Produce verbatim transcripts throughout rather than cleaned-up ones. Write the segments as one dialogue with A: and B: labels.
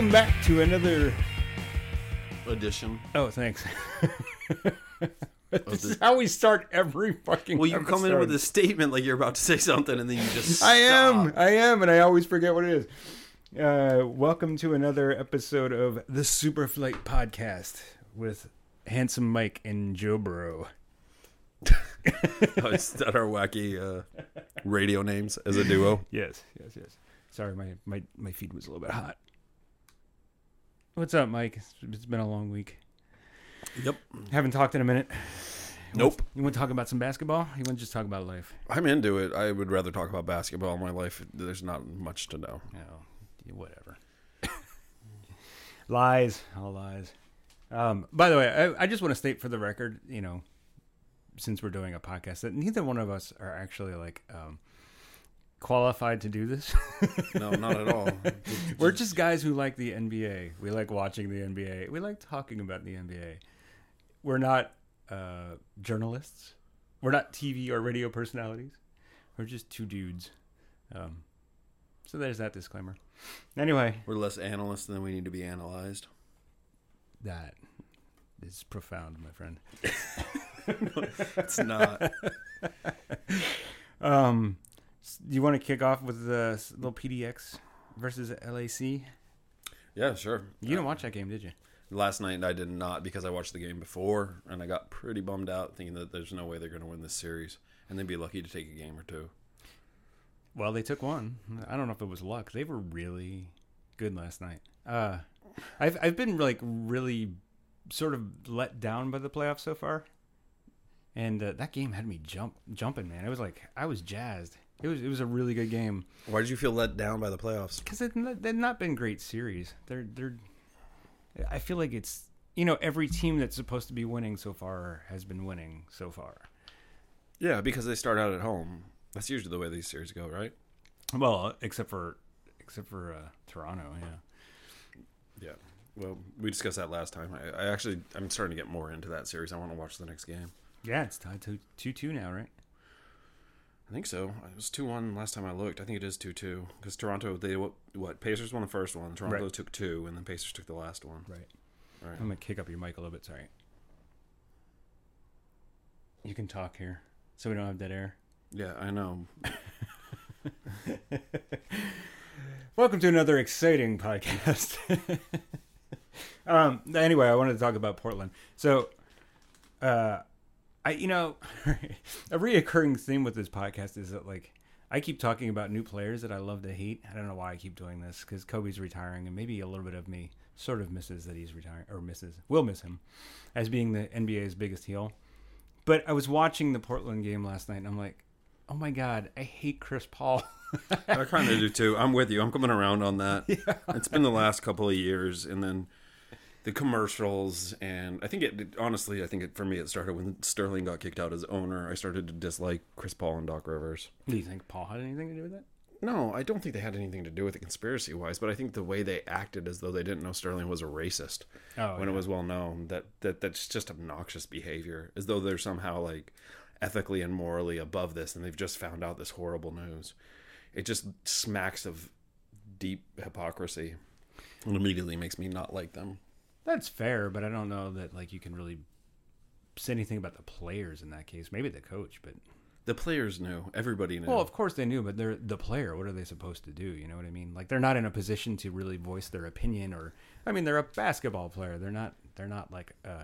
A: Welcome back to another
B: edition.
A: Oh, thanks. This is how we start every fucking
B: Well, you
A: episode.
B: come in with a statement like you're about to say something, and then you just stop.
A: I am, I am, and I always forget what it is. Uh, welcome to another episode of the Superflight Podcast with Handsome Mike and Joe Burrow.
B: Oh, is that our wacky uh, radio names as a duo?
A: Yes, yes, yes. Sorry, my, my, my feed was a little bit hot. What's up, Mike? It's, it's been a long week.
B: Yep.
A: Haven't talked in a minute.
B: Nope.
A: You want to talk about some basketball? You want to just talk about life?
B: I'm into it. I would rather talk about basketball. My life, there's not much to know.
A: No, whatever. Lies, all lies. Um, by the way, I, I just want to state for the record, you know, since we're doing a podcast, that neither one of us are actually like um, qualified to do this.
B: No, not at all.
A: We're just guys who like the N B A. We like watching the N B A. We like talking about the N B A. We're not uh, journalists. We're not T V or radio personalities. We're just two dudes. Um, so there's that disclaimer. Anyway.
B: We're less analysts than we need to be analyzed.
A: That is profound, my friend.
B: It's not.
A: Um, you want to kick off with the little P D X versus L A C?
B: Yeah, sure.
A: You didn't watch that game, did you?
B: Last night I did not, because I watched the game before, and I got pretty bummed out thinking that there's no way they're going to win this series, and they'd be lucky to take a game or two.
A: Well, they took one. I don't know if it was luck. They were really good last night. Uh, I've I've been like really sort of let down by the playoffs so far, and uh, that game had me jump jumping, man. It was like I was jazzed. It was it was a really good game.
B: Why did you feel let down by the playoffs?
A: Because they've not, they've not been great series. They're they're. I feel like it's, you know, every team that's supposed to be winning so far has been winning so far.
B: Yeah, because they start out at home. That's usually the way these series go, right?
A: Well, except for except for uh, Toronto, yeah.
B: Yeah. Well, we discussed that last time. I, I actually, I'm starting to get more into that series. I want to watch the next game.
A: Yeah, it's tied to two two now, right?
B: I think so. It was two one last time I looked. I think it is two two. Because Toronto, they what, what? Pacers won the first one. Toronto
A: Right.
B: took two, and then Pacers took the last one.
A: Right.
B: Right.
A: I'm going to kick up your mic a little bit, sorry. You can talk here, so we don't have dead air.
B: Yeah, I know.
A: Welcome to another exciting podcast. um. Anyway, I wanted to talk about Portland. So, uh, I you know, a reoccurring theme with this podcast is that like I keep talking about new players that I love to hate. I don't know why I keep doing this, because Kobe's retiring, and maybe a little bit of me sort of misses that he's retiring, or misses will miss him as being the N B A's biggest heel. But I was watching the Portland game last night, and I'm like, oh my God, I hate Chris Paul.
B: I kind of do too. I'm with you. I'm coming around on that.
A: Yeah.
B: It's been the last couple of years, and then the commercials, and I think it, honestly, I think it, for me, it started when Sterling got kicked out as owner. I started to dislike Chris Paul and Doc Rivers.
A: Do you think Paul had anything to do with that?
B: No, I don't think they had anything to do with it conspiracy-wise, but I think the way they acted as though they didn't know Sterling was a racist
A: Oh,
B: when
A: yeah.
B: it was well known, that, that that's just obnoxious behavior, as though they're somehow like ethically and morally above this, and they've just found out this horrible news. It just smacks of deep hypocrisy, and immediately makes me not like them.
A: That's fair, but I don't know that like you can really say anything about the players in that case. Maybe the coach, but
B: The players knew. Everybody knew.
A: well, of course they knew, but they're the player. What are they supposed to do? You know what I mean? Like they're not in a position to really voice their opinion, or I mean, they're a basketball player. They're not. They're not like a,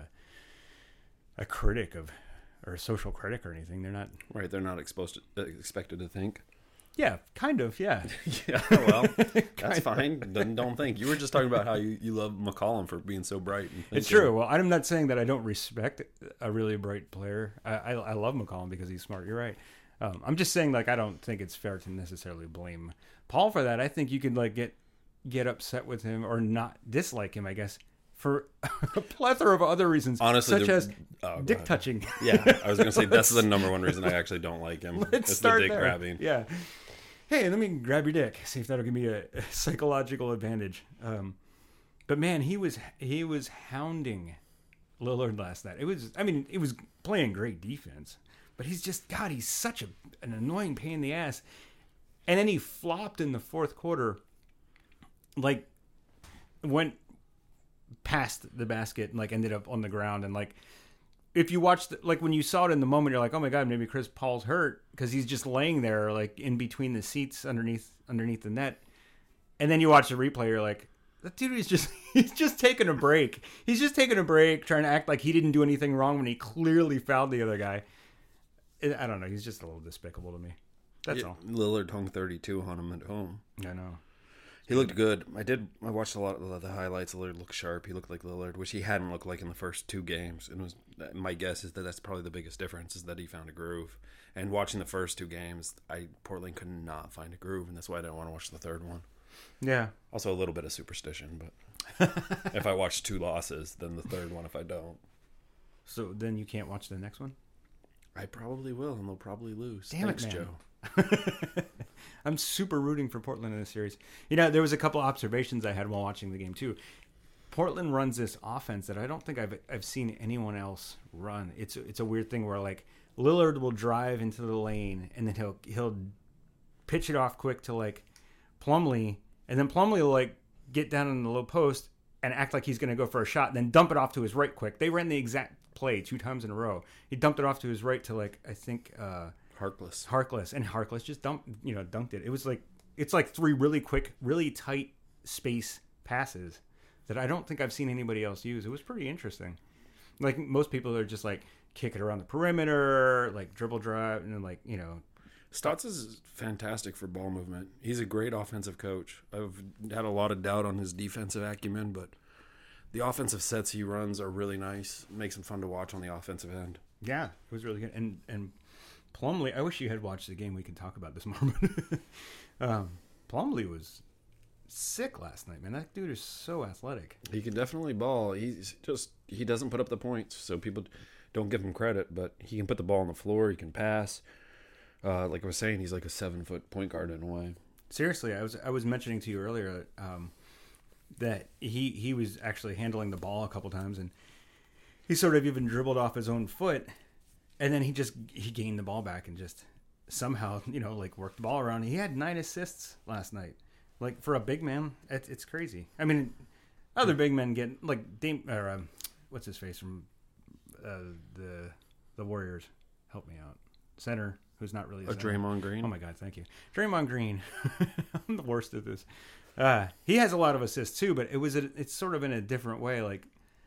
A: a critic of, or a social critic or anything. They're not.
B: Right, they're not exposed to, uh, expected to think.
A: Yeah, kind of. Yeah.
B: Yeah, well, that's fine. Then don't think. You were just talking about how you, you love McCollum for being so bright. And
A: It's true. Well, I'm not saying that I don't respect a really bright player. I, I, I love McCollum because he's smart. You're right. Um, I'm just saying, like, I don't think it's fair to necessarily blame Paul for that. I think you could like get get upset with him or not dislike him, I guess, for a plethora of other reasons,
B: Honestly,
A: such
B: the-
A: as
B: oh,
A: dick
B: God.
A: touching.
B: Yeah, I was going to say that's the number one reason I actually don't like him.
A: Let's
B: it's the
A: start
B: dick
A: there.
B: grabbing.
A: Yeah. Hey, let me grab your dick. See if that'll give me a, a psychological advantage. Um, but man, he was he was hounding Lillard last night. It was, I mean, it was playing great defense, but he's just God. He's such a, an annoying pain in the ass. And then he flopped in the fourth quarter, like went past the basket and like ended up on the ground. And like, if you watched, like when you saw it in the moment, you're like, oh my God, maybe Chris Paul's hurt because he's just laying there like in between the seats underneath underneath the net. And then you watch the replay, you're like, that dude is just he's just taking a break. He's just taking a break, trying to act like he didn't do anything wrong when he clearly fouled the other guy. I don't know. He's just a little despicable to me. That's
B: Yeah,
A: all.
B: Lillard hung thirty-two on him at home.
A: I know.
B: He looked good. I did. I watched a lot of the highlights. Lillard looked sharp. He looked like Lillard, which he hadn't looked like in the first two games. And it was my guess is that that's probably the biggest difference is that he found a groove. And watching the first two games, I Portland could not find a groove, and that's why I didn't want to watch the third one.
A: Yeah.
B: Also, a little bit of superstition, but if I watch two losses, then the third one if I don't.
A: So then you can't watch the next one?
B: I probably will, and they'll probably lose.
A: Damn
B: Thanks,
A: it, man.
B: Joe.
A: I'm super rooting for Portland in this series. You know, there was a couple observations I had while watching the game too. Portland runs this offense that I don't think I've I've seen anyone else run. It's it's a weird thing where like Lillard will drive into the lane and then he'll he'll pitch it off quick to like Plumlee, and then Plumlee will like get down in the low post and act like he's going to go for a shot, and then dump it off to his right quick. They ran the exact play two times in a row. He dumped it off to his right to like I think uh,
B: Harkless.
A: Harkless, and Harkless just dumped you know dunked it. It was like it's like three really quick, really tight space passes that I don't think I've seen anybody else use. It was pretty interesting. Like most people are just like kick it around the perimeter, like dribble drive, and then like you know.
B: Stotts is fantastic for ball movement. He's a great offensive coach. I've had a lot of doubt on his defensive acumen, but the offensive sets he runs are really nice. Makes them fun to watch on the offensive end.
A: Yeah, it was really good. And and Plumlee, I wish you had watched the game. We could talk about this more. um, Plumlee was sick last night, man. That dude is so athletic.
B: He can definitely ball. He's just he doesn't put up the points, so people don't give him credit. But he can put the ball on the floor. He can pass. Uh, like I was saying, he's like a seven foot point guard in a way.
A: Seriously, I was I was mentioning to you earlier um, that he he was actually handling the ball a couple times, and he sort of even dribbled off his own foot, and then he just he gained the ball back and just somehow you know like worked the ball around. He had nine assists last night. Like for a big man, it's, it's crazy. I mean, other big men get like Dame or um, what's his face from uh, the the Warriors. Help me out, center. Who's not really a
B: A Draymond Green.
A: Oh my God, thank you, Draymond Green. I'm the worst at this. Uh, he has a lot of assists too, but it was a, it's sort of in a different way. Like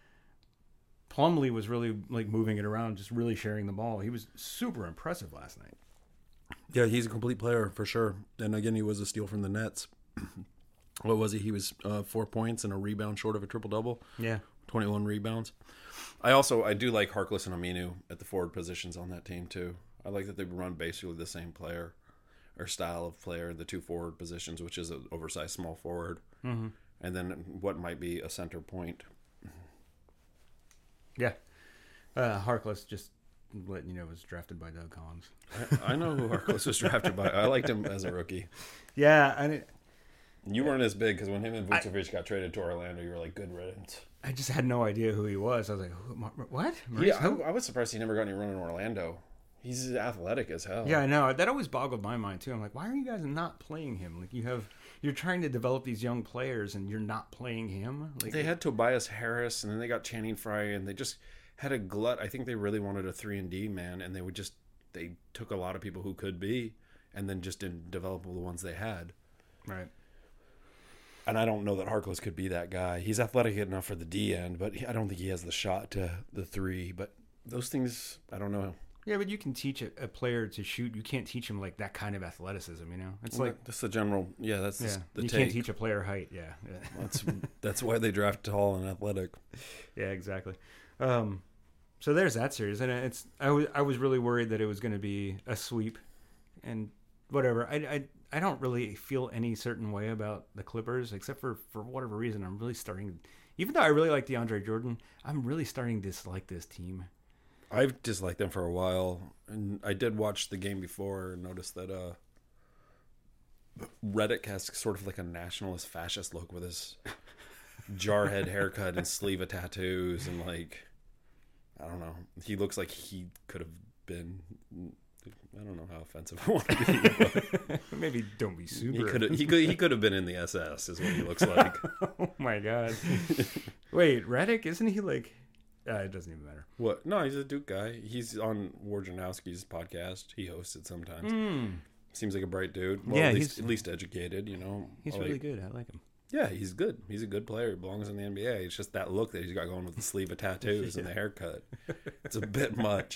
A: Plumlee was really like moving it around, just really sharing the ball. He was super impressive last night.
B: Yeah, he's a complete player for sure. And again, he was a steal from the Nets. What was he? He was uh, four points and a rebound short of a triple double.
A: Yeah,
B: twenty-one rebounds. I also I do like Harkless and Aminu at the forward positions on that team too. I like that they run basically the same player or style of player in the two forward positions, which is an oversized small forward, mm-hmm. and then what might be a center point.
A: Yeah, uh, Harkless just letting you know was drafted by Doug Collins.
B: I, I know who Harkless was drafted by. I liked him as a rookie.
A: Yeah, I mean,
B: you weren't as big because when him and Vucevic I, got traded to Orlando, you were like, good riddance.
A: I just had no idea who he was. I was like, who, what? Maurice,
B: yeah, I, I was surprised he never got any run in Orlando. He's athletic as hell.
A: Yeah, I know. That always boggled my mind too. I'm like, why are you guys not playing him? Like, you have, you're trying to develop these young players, and you're not playing him. Like,
B: they had Tobias Harris, and then they got Channing Frye, and they just had a glut. I think they really wanted a three and D man, and they would just they took a lot of people who could be, and then just didn't develop the ones they had.
A: Right.
B: And I don't know that Harkless could be that guy. He's athletic enough for the D end, but I don't think he has the shot to the three. But those things, I don't know.
A: Yeah, but you can teach a, a player to shoot. You can't teach him like that kind of athleticism. You know, it's
B: well,
A: like
B: that's the general. Yeah, that's
A: yeah.
B: the
A: you
B: take.
A: can't teach a player height. Yeah, yeah.
B: that's that's why they draft tall and athletic.
A: Yeah, exactly. Um, so there's that series, and it's I was I was really worried that it was going to be a sweep, and whatever. I, I I don't really feel any certain way about the Clippers, except for for whatever reason I'm really starting. Even though I really like DeAndre Jordan, I'm really starting to dislike this team.
B: I've disliked them for a while, and I did watch the game before and noticed that uh, Redick has sort of like a nationalist fascist look with his jarhead haircut and sleeve of tattoos, and like, I don't know, he looks like he could have been I don't know how offensive I want to be. But
A: maybe don't be super.
B: he could he could he could have been in the S S, is what he looks like.
A: Oh my god! Wait, Redick, isn't he like? Uh, it doesn't even matter.
B: What? No, he's a Duke guy. He's on Wojnarowski's podcast. He hosts it sometimes.
A: Mm.
B: Seems like a bright dude. Well,
A: Yeah,
B: at least,
A: he's-
B: at least educated. You know,
A: He's
B: I
A: really
B: like-
A: good. I like him.
B: Yeah, he's good. He's a good player. He belongs in the N B A. It's just that look that he's got going with the sleeve of tattoos and the haircut. It's a bit much.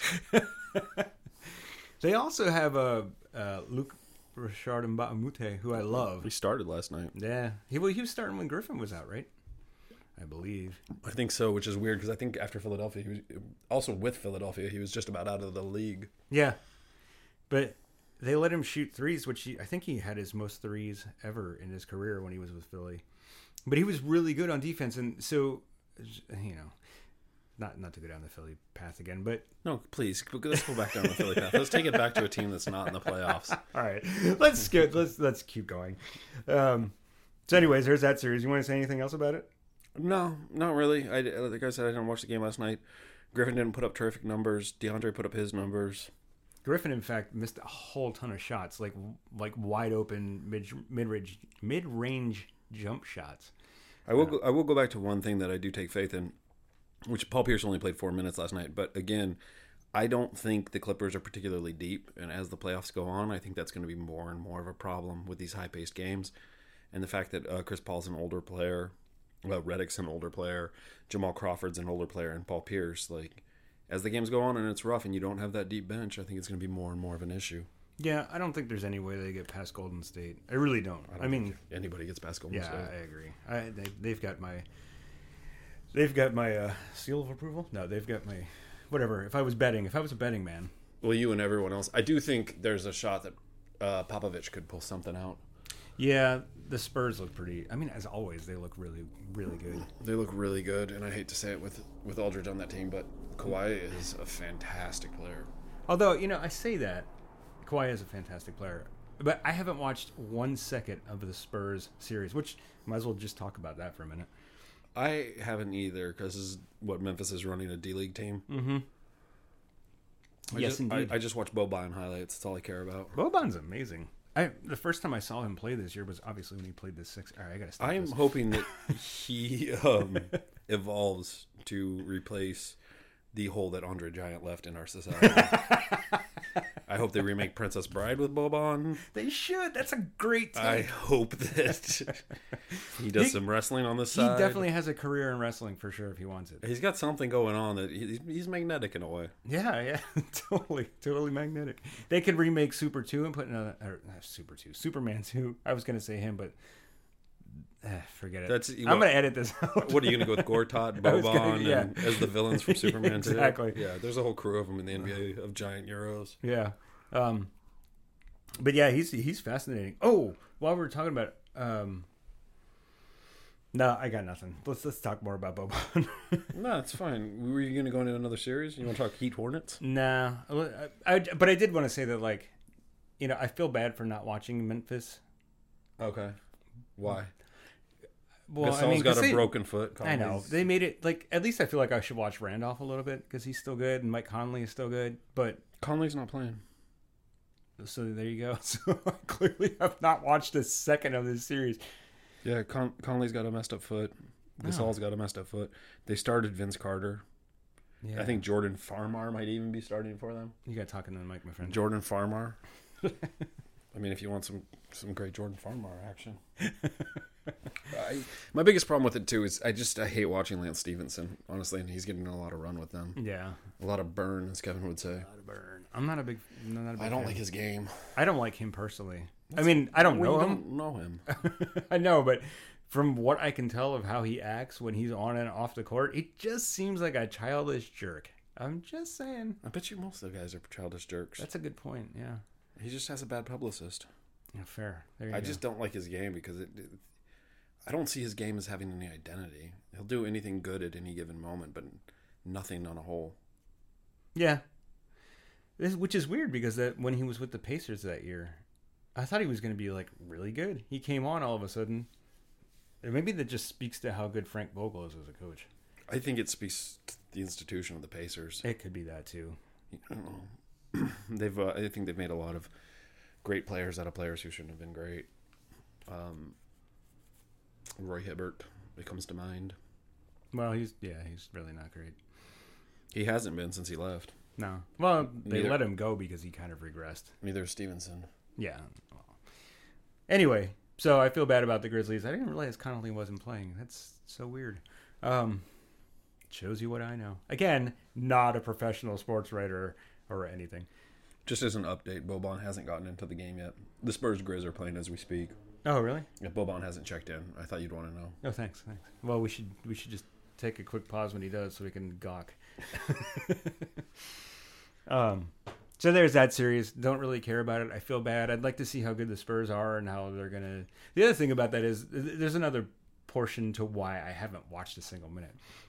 A: They also have a uh, uh, Luke Richard Mbamute, who I love.
B: He started last night.
A: Yeah, he well, he was starting when Griffin was out, right? I believe.
B: I think so, which is weird because I think after Philadelphia, he was also with Philadelphia. He was just about out of the league.
A: Yeah, but they let him shoot threes, which he, I think he had his most threes ever in his career when he was with Philly. But he was really good on defense, and so you know, not not to go down the Philly path again, but
B: No, please let's go back down the Philly path. Let's take it back to a team that's not in the playoffs.
A: all right, let's skip. Let's let's keep going. Um, so, anyways, there's that series. You want to say anything else about it?
B: No, not really. I like I said, I didn't watch the game last night. Griffin didn't put up terrific numbers. DeAndre put up his numbers.
A: Griffin, in fact, missed a whole ton of shots, like like wide open mid mid range mid range jump shots.
B: I will go, I will go back to one thing that I do take faith in, which Paul Pierce only played four minutes last night. But again, I don't think the Clippers are particularly deep, and as the playoffs go on, I think that's going to be more and more of a problem with these high paced games, and the fact that uh, Chris Paul's an older player, well, Redick's an older player, Jamal Crawford's an older player, and Paul Pierce, like. As the games go on and it's rough and you don't have that deep bench, I think it's going to be more and more of an issue.
A: Yeah, I don't think there's any way they get past Golden State. I really don't. I,
B: I, don't
A: I mean,
B: think anybody gets past Golden
A: yeah,
B: State.
A: I agree. I, they, they've got my, they've got my uh, seal of approval. No, they've got my, whatever. If I was betting, if I was a betting man,
B: Well, you and everyone else. I do think there's a shot that uh, Popovich could pull something out.
A: yeah, the Spurs look pretty. I mean, as always, they look really, really good.
B: They look really good, and I hate to say it with with Aldridge on that team, but Kawhi is a fantastic player.
A: Although, you know, I say that Kawhi is a fantastic player, but I haven't watched one second of the Spurs series, which might as well just talk about that for a minute.
B: I haven't either because what Memphis is running a D League team.
A: Mm-hmm.
B: I
A: Yes,
B: just,
A: indeed.
B: I, I just watch Boban highlights. That's all I care about.
A: Boban's amazing. I the first time I saw him play this year was obviously when he played this six. All right, I gotta stop
B: I am
A: this.
B: hoping that he um, evolves to replace the hole that Andre Giant left in our society. I hope they remake Princess Bride with Boban.
A: They should. That's a great take.
B: I hope that he does
A: He-
B: some wrestling on the
A: he
B: side.
A: definitely has a career in wrestling for sure if he wants it.
B: He's got something going on that he's, he's magnetic in a way.
A: Yeah, yeah, totally, totally magnetic. They could remake Super two and put another or, not Super two, Superman two. I was gonna say him, but eh, forget it.
B: That's-
A: I'm gonna edit this out.
B: What are you going to go with Gortat,
A: I was
B: Boban,
A: gonna- yeah.
B: and, as the villains from Superman two?
A: Exactly.
B: Yeah, there's a whole crew of them in the N B A of giant Euros.
A: Yeah. Um, but yeah, he's he's fascinating. Oh, while we were talking about, um, no, I got nothing. Let's let's talk more about Boban.
B: No, it's fine. Were you going to go into another series? You want to talk Heat Hornets?
A: Nah, I, I- but I did want to say that, like, you know, I feel bad for not watching Memphis.
B: Okay. Why?
A: Well,
B: Gasol's
A: I mean, 'cause
B: got a
A: they-
B: broken foot.
A: I know
B: Conley's-
A: they made it like at least I feel like I should watch Randolph a little bit because he's still good and Mike Conley is still good. But
B: Conley's not playing.
A: so there you go. So I clearly have not watched a second of this series.
B: Yeah, Con- Conley's got a messed up foot. Gasol's got a messed up foot. They started Vince Carter.
A: Yeah,
B: I think Jordan Farmar might even be starting for them.
A: you got talking to the mic, my friend.
B: Jordan Farmar. I mean, if you want some some great Jordan Farmar action. I, my biggest problem with it too is I just I hate watching Lance Stevenson, honestly, and he's getting a lot of run with them.
A: Yeah,
B: A lot of burn, as Kevin would say.
A: burn. I'm not a big. I'm not a big
B: I don't
A: fan.
B: like his game.
A: I don't like him personally. I mean, I don't
B: Well,
A: know
B: you
A: him.
B: don't know him.
A: I know, but from what I can tell of how he acts when he's on and off the court, it just seems like a childish jerk. I'm just saying.
B: I bet you most of the guys are childish jerks.
A: That's a good point. Yeah.
B: He just has a bad publicist.
A: Yeah, fair. There you
B: I
A: go.
B: just don't like his game because it, it. I don't see his game as having any identity. He'll do anything good at any given moment, but nothing on a whole.
A: Yeah. This, which is weird because that when he was with the Pacers that year, I thought he was going to be like really good. He came on all of a sudden. And maybe that just speaks to how good Frank Vogel is as a coach.
B: I think it speaks to the institution of the Pacers.
A: It could be that too.
B: I don't know. they've uh, I think they've made a lot of great players out of players who shouldn't have been great. Um, Roy Hibbert, it comes to mind.
A: Well, he's yeah, he's really not great.
B: He hasn't been since he left.
A: No. Well, they
B: Neither.
A: let him go because he kind of regressed.
B: Neither is Stevenson.
A: Yeah. Well. Anyway, so I feel bad about the Grizzlies. I didn't realize Connolly wasn't playing. That's so weird. Um, shows you what I know. Again, not a professional sports writer or anything.
B: Just as an update, Boban hasn't gotten into the game yet. The Spurs Grizz are playing as we speak.
A: Oh, really?
B: Yeah, Boban hasn't checked in. I thought you'd want to know.
A: Oh, thanks. Thanks. Well, we should we should just take a quick pause when he does so we can gawk. um, so there's that series. Don't really care about it. I feel bad. I'd like to see how good the Spurs are and how they're gonna. The other thing about that is there's another portion to why I haven't watched a single minute.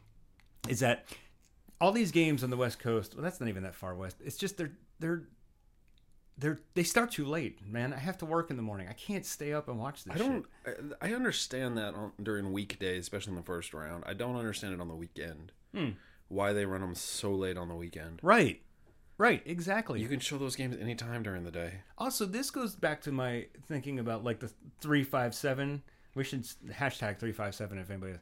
A: Is that all these games on the West Coast? Well, that's not even that far west. It's just they're they're. They're they start too late, man. I have to work in the morning. I can't stay up and watch this.
B: I don't.
A: shit.
B: I, I understand that on, during weekdays, especially in the first round. I don't understand it on the weekend.
A: Hmm.
B: Why they run them so late on the weekend?
A: Right, right, exactly.
B: You can show those games anytime during the day.
A: Also, this goes back to my thinking about like the three five seven. We should hashtag three five seven if anybody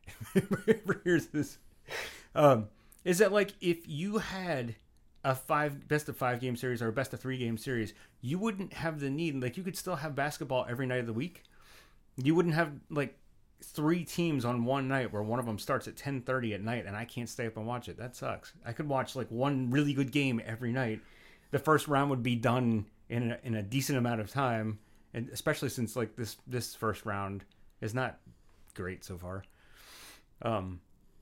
A: ever hears this. Um, is that like if you had a five best of five game series or a best of three game series, you wouldn't have the need. Like you could still have basketball every night of the week. You wouldn't have like three teams on one night where one of them starts at ten thirty at night and I can't stay up and watch it. That sucks. I could watch like one really good game every night. The first round would be done in a, in a decent amount of time, and especially since like this this first round is not great so far. Um.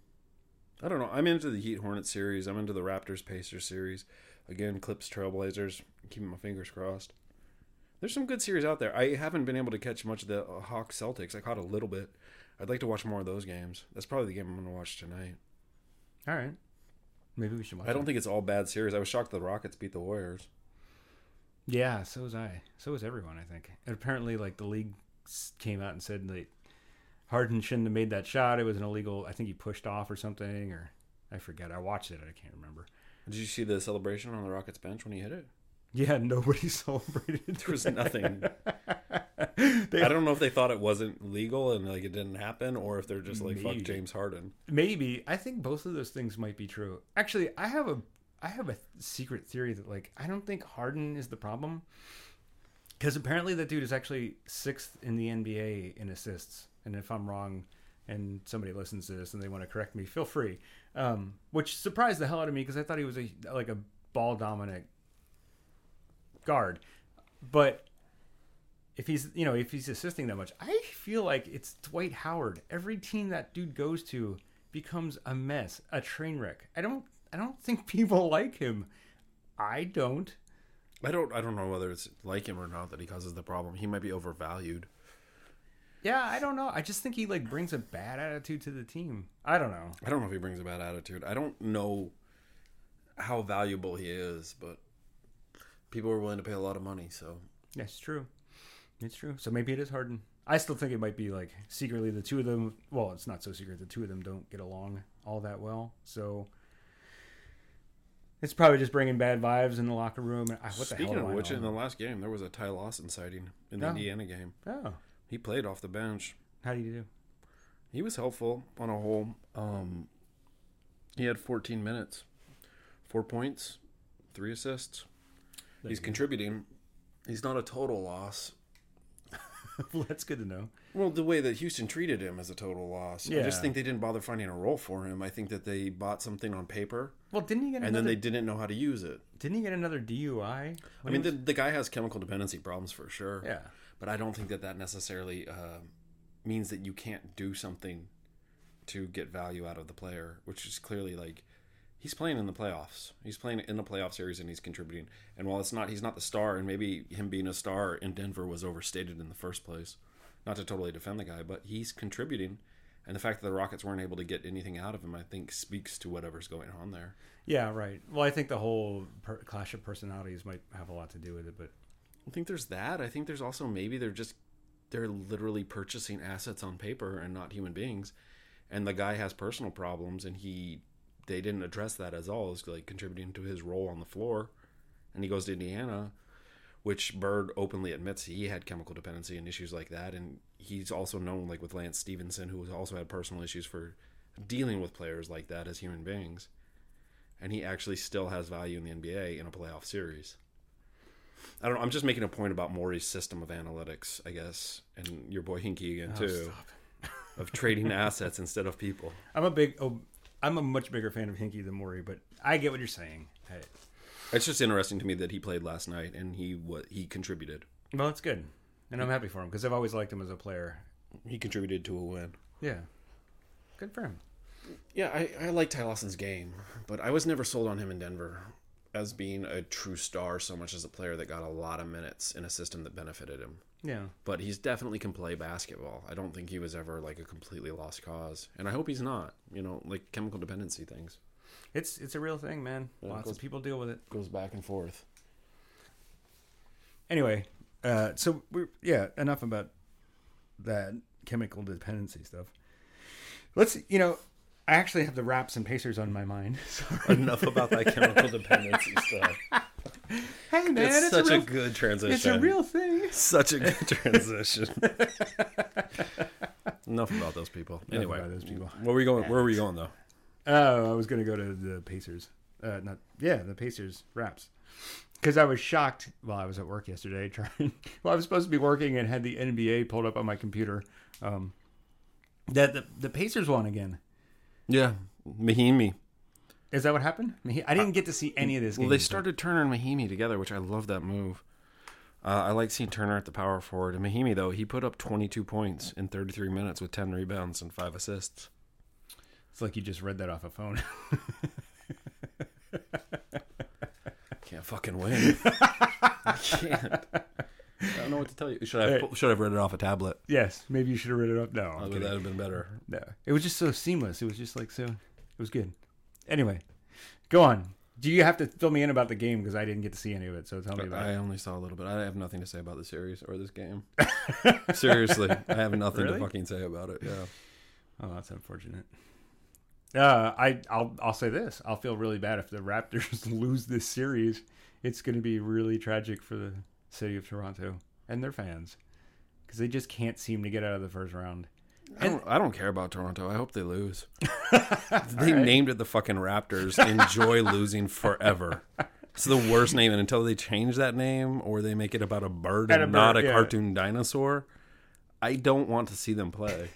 B: I don't know. I'm into the Heat Hornets series. I'm into the Raptors Pacers series. Again, Clips Trailblazers. Keeping my fingers crossed. There's some good series out there. I haven't been able to catch much of the uh, Hawks Celtics. I caught a little bit. I'd like to watch more of those games. That's probably the game I'm going to watch tonight.
A: All right. Maybe we should watch
B: I don't
A: it.
B: think it's all bad series. I was shocked the Rockets beat the Warriors.
A: Yeah, so was I. So was everyone, I think. And apparently, like, the league came out and said that Harden shouldn't have made that shot. It was an illegal. I think he pushed off or something, or I forget. I watched it. I can't remember.
B: Did you see the celebration on the Rockets bench when he hit it?
A: Yeah, nobody celebrated.
B: There was nothing.
A: They,
B: I don't know if they thought it wasn't legal and like it didn't happen, or if they're just like
A: Maybe.
B: fuck James Harden.
A: maybe. I think both of those things might be true. Actually, I have a I have a secret theory that like I don't think Harden is the problem, because apparently that dude is actually sixth in the N B A in assists. And if I'm wrong, and somebody listens to this and they want to correct me, feel free. Um, which surprised the hell out of me because I thought he was a like a ball dominant guard. But if he's you know if he's assisting that much, I feel like it's Dwight Howard. Every team that dude goes to becomes a mess, a train wreck. I don't I don't think people like him. I don't.
B: I don't. I don't know whether it's like him or not that he causes the problem. He might be overvalued.
A: Yeah, I don't know. I just think he like brings a bad attitude to the team. I don't know.
B: I don't know if he brings a bad attitude. I don't know how valuable he is, but people are willing to pay a lot of money. So
A: Yeah, it's true. It's true. So maybe it is Harden. I still think it might be like secretly the two of them. Well, it's not so secret. The two of them don't get along all that well. So it's probably just bringing bad vibes in the locker room. I, what the
B: speaking
A: hell
B: of
A: do I
B: which,
A: know?
B: in the last game there was a Ty Lawson sighting in the
A: Oh.
B: Indiana game.
A: Oh,
B: He played off the bench.
A: how do you do?
B: He was helpful on a whole. Um, he had fourteen minutes, four points, three assists. He's contributing. He's not a total loss.
A: Well, that's good to know.
B: Well, the way that Houston treated him is a total loss. I
A: Yeah.
B: just think they didn't bother finding a role for him. I think that they bought something on paper
A: Well, didn't he get
B: and
A: another?
B: then they didn't know how to use it.
A: Didn't he get another D U I?
B: I mean, the, the guy has chemical dependency problems for sure.
A: yeah.
B: But I don't think that that necessarily uh, means that you can't do something to get value out of the player, which is clearly like he's playing in the playoffs. He's playing in the playoff series and he's contributing. And while it's not, he's not the star, and maybe him being a star in Denver was overstated in the first place. Not to totally defend the guy, but he's contributing. And the fact that the Rockets weren't able to get anything out of him, I think, speaks to whatever's going on there.
A: Yeah, right. Well, I think the whole per- clash of personalities might have a lot to do with it, but
B: I think there's that. I think there's also maybe they're just they're literally purchasing assets on paper and not human beings. And the guy has personal problems, and he they didn't address that at all. It's like contributing to his role on the floor, and he goes to Indiana, which Bird openly admits he had chemical dependency and issues like that. And he's also known, like with Lance Stevenson, who has also had personal issues for dealing with players like that as human beings. And he actually still has value in the N B A in a playoff series. I don't know. I'm just making a point about Morey's system of analytics, I guess, and your boy Hinkie again, too,
A: Oh,
B: of trading assets instead of people.
A: I'm a big, oh, I'm a much bigger fan of Hinkie than Morey, but I get what you're saying. I,
B: It's just interesting to me that he played last night and he what he contributed.
A: well, it's good, and I'm happy for him because I've always liked him as a player.
B: He contributed to a win.
A: Yeah, good for him.
B: Yeah, I, I like Ty Lawson's game, but I was never sold on him in Denver as being a true star so much as a player that got a lot of minutes in a system that benefited him.
A: Yeah,
B: But he's definitely can play basketball. I don't think he was ever like a completely lost cause. And I hope he's not, you know, like chemical dependency things.
A: it's it's a real thing, man.
B: Yeah,
A: Lots
B: goes-
A: of people deal with it.
B: Goes back and forth.
A: Anyway, uh, so we're yeah, enough about that chemical dependency stuff. Let's you know, I actually have the Raps and Pacers on my mind. So.
B: Enough about that chemical dependency stuff.
A: Hey man,
B: It's,
A: it's,
B: such
A: a, real,
B: a good transition.
A: it's a real thing.
B: Such a good transition. Enough about those people.
A: Enough
B: Anyway,
A: about those people.
B: where are we going? Where are we going though?
A: Oh, I was gonna go to the Pacers. Uh, not yeah, the Pacers Raps. Because I was shocked while I was at work yesterday. Trying, well, I was supposed to be working and had the N B A pulled up on my computer. Um, that the the Pacers won again.
B: Yeah, Mahimi.
A: Is that what happened? I, mean, I didn't get to see any of this.
B: Well,
A: game,
B: they
A: so-
B: started Turner and Mahimi together, which I love that move. Uh, I like seeing Turner at the power forward. And Mahimi, though, he put up twenty-two points in thirty-three minutes with ten rebounds and five assists.
A: It's like you just read that off a phone.
B: Can't fucking win. I can't. I don't know what to tell you. Should I have, should I have read it off a tablet?
A: Yes, maybe you should have read it up. No, I'm
B: Oh,
A: kidding.
B: that would have been better.
A: No, it was just so seamless. It was just like so. It was good. Anyway, go on. Do you have to fill me in about the game because I didn't get to see any of it? So tell me about
B: I
A: it.
B: only saw a little bit. I have nothing to say about the series or this game. Seriously, I have nothing
A: Really?
B: to fucking say about it. Yeah.
A: Oh, that's unfortunate. Uh, I I'll I'll say this. I'll feel really bad if the Raptors lose this series. It's going to be really tragic for the city of Toronto and their fans because they just can't seem to get out of the first round.
B: I don't, I don't care about Toronto. I hope they lose. They
A: right.
B: named it the fucking Raptors. Enjoy losing forever. It's the worst name. And until they change that name or they make it about a bird
A: And
B: and,
A: a
B: not
A: bird,
B: a
A: yeah.
B: cartoon dinosaur, I don't want to see them play.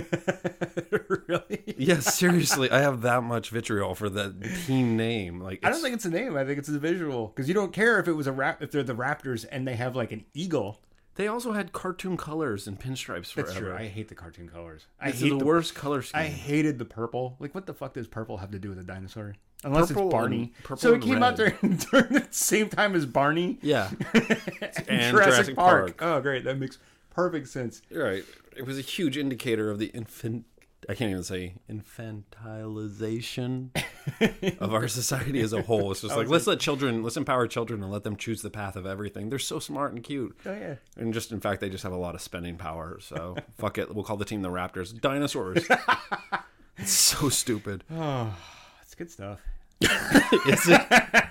A: Really?
B: Yeah, seriously. I have that much vitriol for the team name. Like,
A: I don't
B: it's-
A: think it's a name. I think it's a visual because you don't care if it was a rap if they're the Raptors and they have like an eagle.
B: they also had cartoon colors and pinstripes forever.
A: That's true. I hate the cartoon colors. I
B: It's
A: hate
B: the,
A: the
B: worst color scheme.
A: I hated the purple. Like, what the fuck does purple have to do with a dinosaur? Unless
B: Purple
A: it's Barney.
B: and- purple
A: so it
B: and
A: came out
B: red.
A: during, during the same time as Barney
B: Yeah.
A: and,
B: And
A: Jurassic,
B: Jurassic
A: Park.
B: Park.
A: Oh, great. That makes perfect sense.
B: You're right. It was a huge indicator of the infant. I can't even say infantilization of our society as a whole. It's just like, let's let children, let's empower children and let them choose the path of everything. They're so smart and cute.
A: Oh, yeah.
B: And just, in fact, they just have a lot of spending power. So fuck it. We'll call the team the Raptors. Dinosaurs. It's so stupid.
A: Oh, that's good stuff.
B: Is it?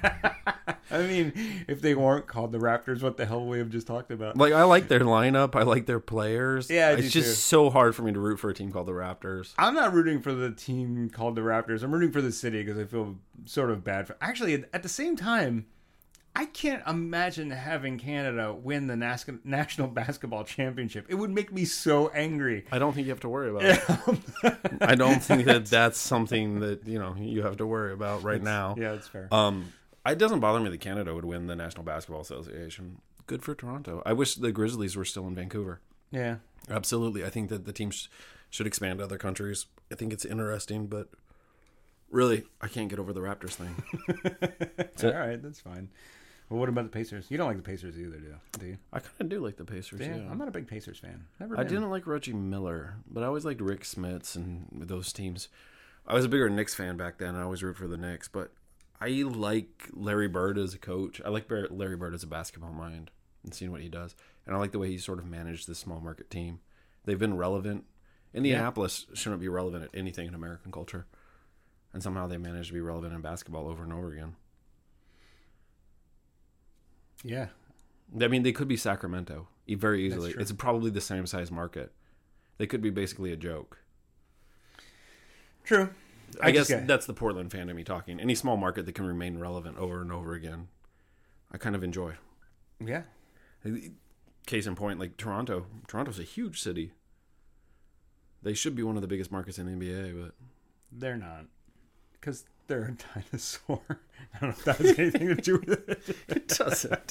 A: I mean, if they weren't called the Raptors, what the hell would we have just talked about?
B: Like, I like their lineup. I like their players.
A: Yeah, I
B: It's
A: do
B: just
A: too.
B: so hard for me to root for a team called the Raptors.
A: I'm not rooting for the team called the Raptors. I'm rooting for the city because I feel sort of bad for. Actually, at the same time, I can't imagine having Canada win the Nas- National Basketball Championship. It would make me so angry.
B: I don't think you have to worry about it. I don't think that that's something that, you know, you have to worry about right now.
A: Yeah, that's fair.
B: Um, it doesn't bother me that Canada would win the National Basketball Association. Good for Toronto. I wish the Grizzlies were still in Vancouver.
A: Yeah.
B: Absolutely. I think that the team sh- should expand to other countries. I think it's interesting, but really, I can't get over the Raptors thing.
A: All right, that's fine. Well, what about the Pacers? You don't like the Pacers either, do you? Do you?
B: I kind of do like the Pacers,
A: Yeah,
B: yeah.
A: I'm not a big Pacers fan. Never
B: I
A: been.
B: didn't like Reggie Miller, but I always liked Rick Smits and those teams. I was a bigger Knicks fan back then. I always root for the Knicks, but I like Larry Bird as a coach. I like Bar- Larry Bird as a basketball mind and seeing what he does. And I like the way he sort of managed this small market team. They've been relevant. Indianapolis shouldn't be relevant at anything in American culture. And somehow they managed to be relevant in basketball over and over again.
A: Yeah.
B: I mean, they could be Sacramento very easily.
A: true.
B: It's probably the same size market. They could be basically a joke.
A: True.
B: I, I guess
A: get...
B: that's the Portland fan in me talking. Any small market that can remain relevant over and over again, I kind of enjoy.
A: Yeah.
B: Case in point, like Toronto. Toronto's a huge city. They should be one of the biggest markets in the N B A, but
A: they're not, because they're a dinosaur. I don't know if that has anything to do with it.
B: It doesn't.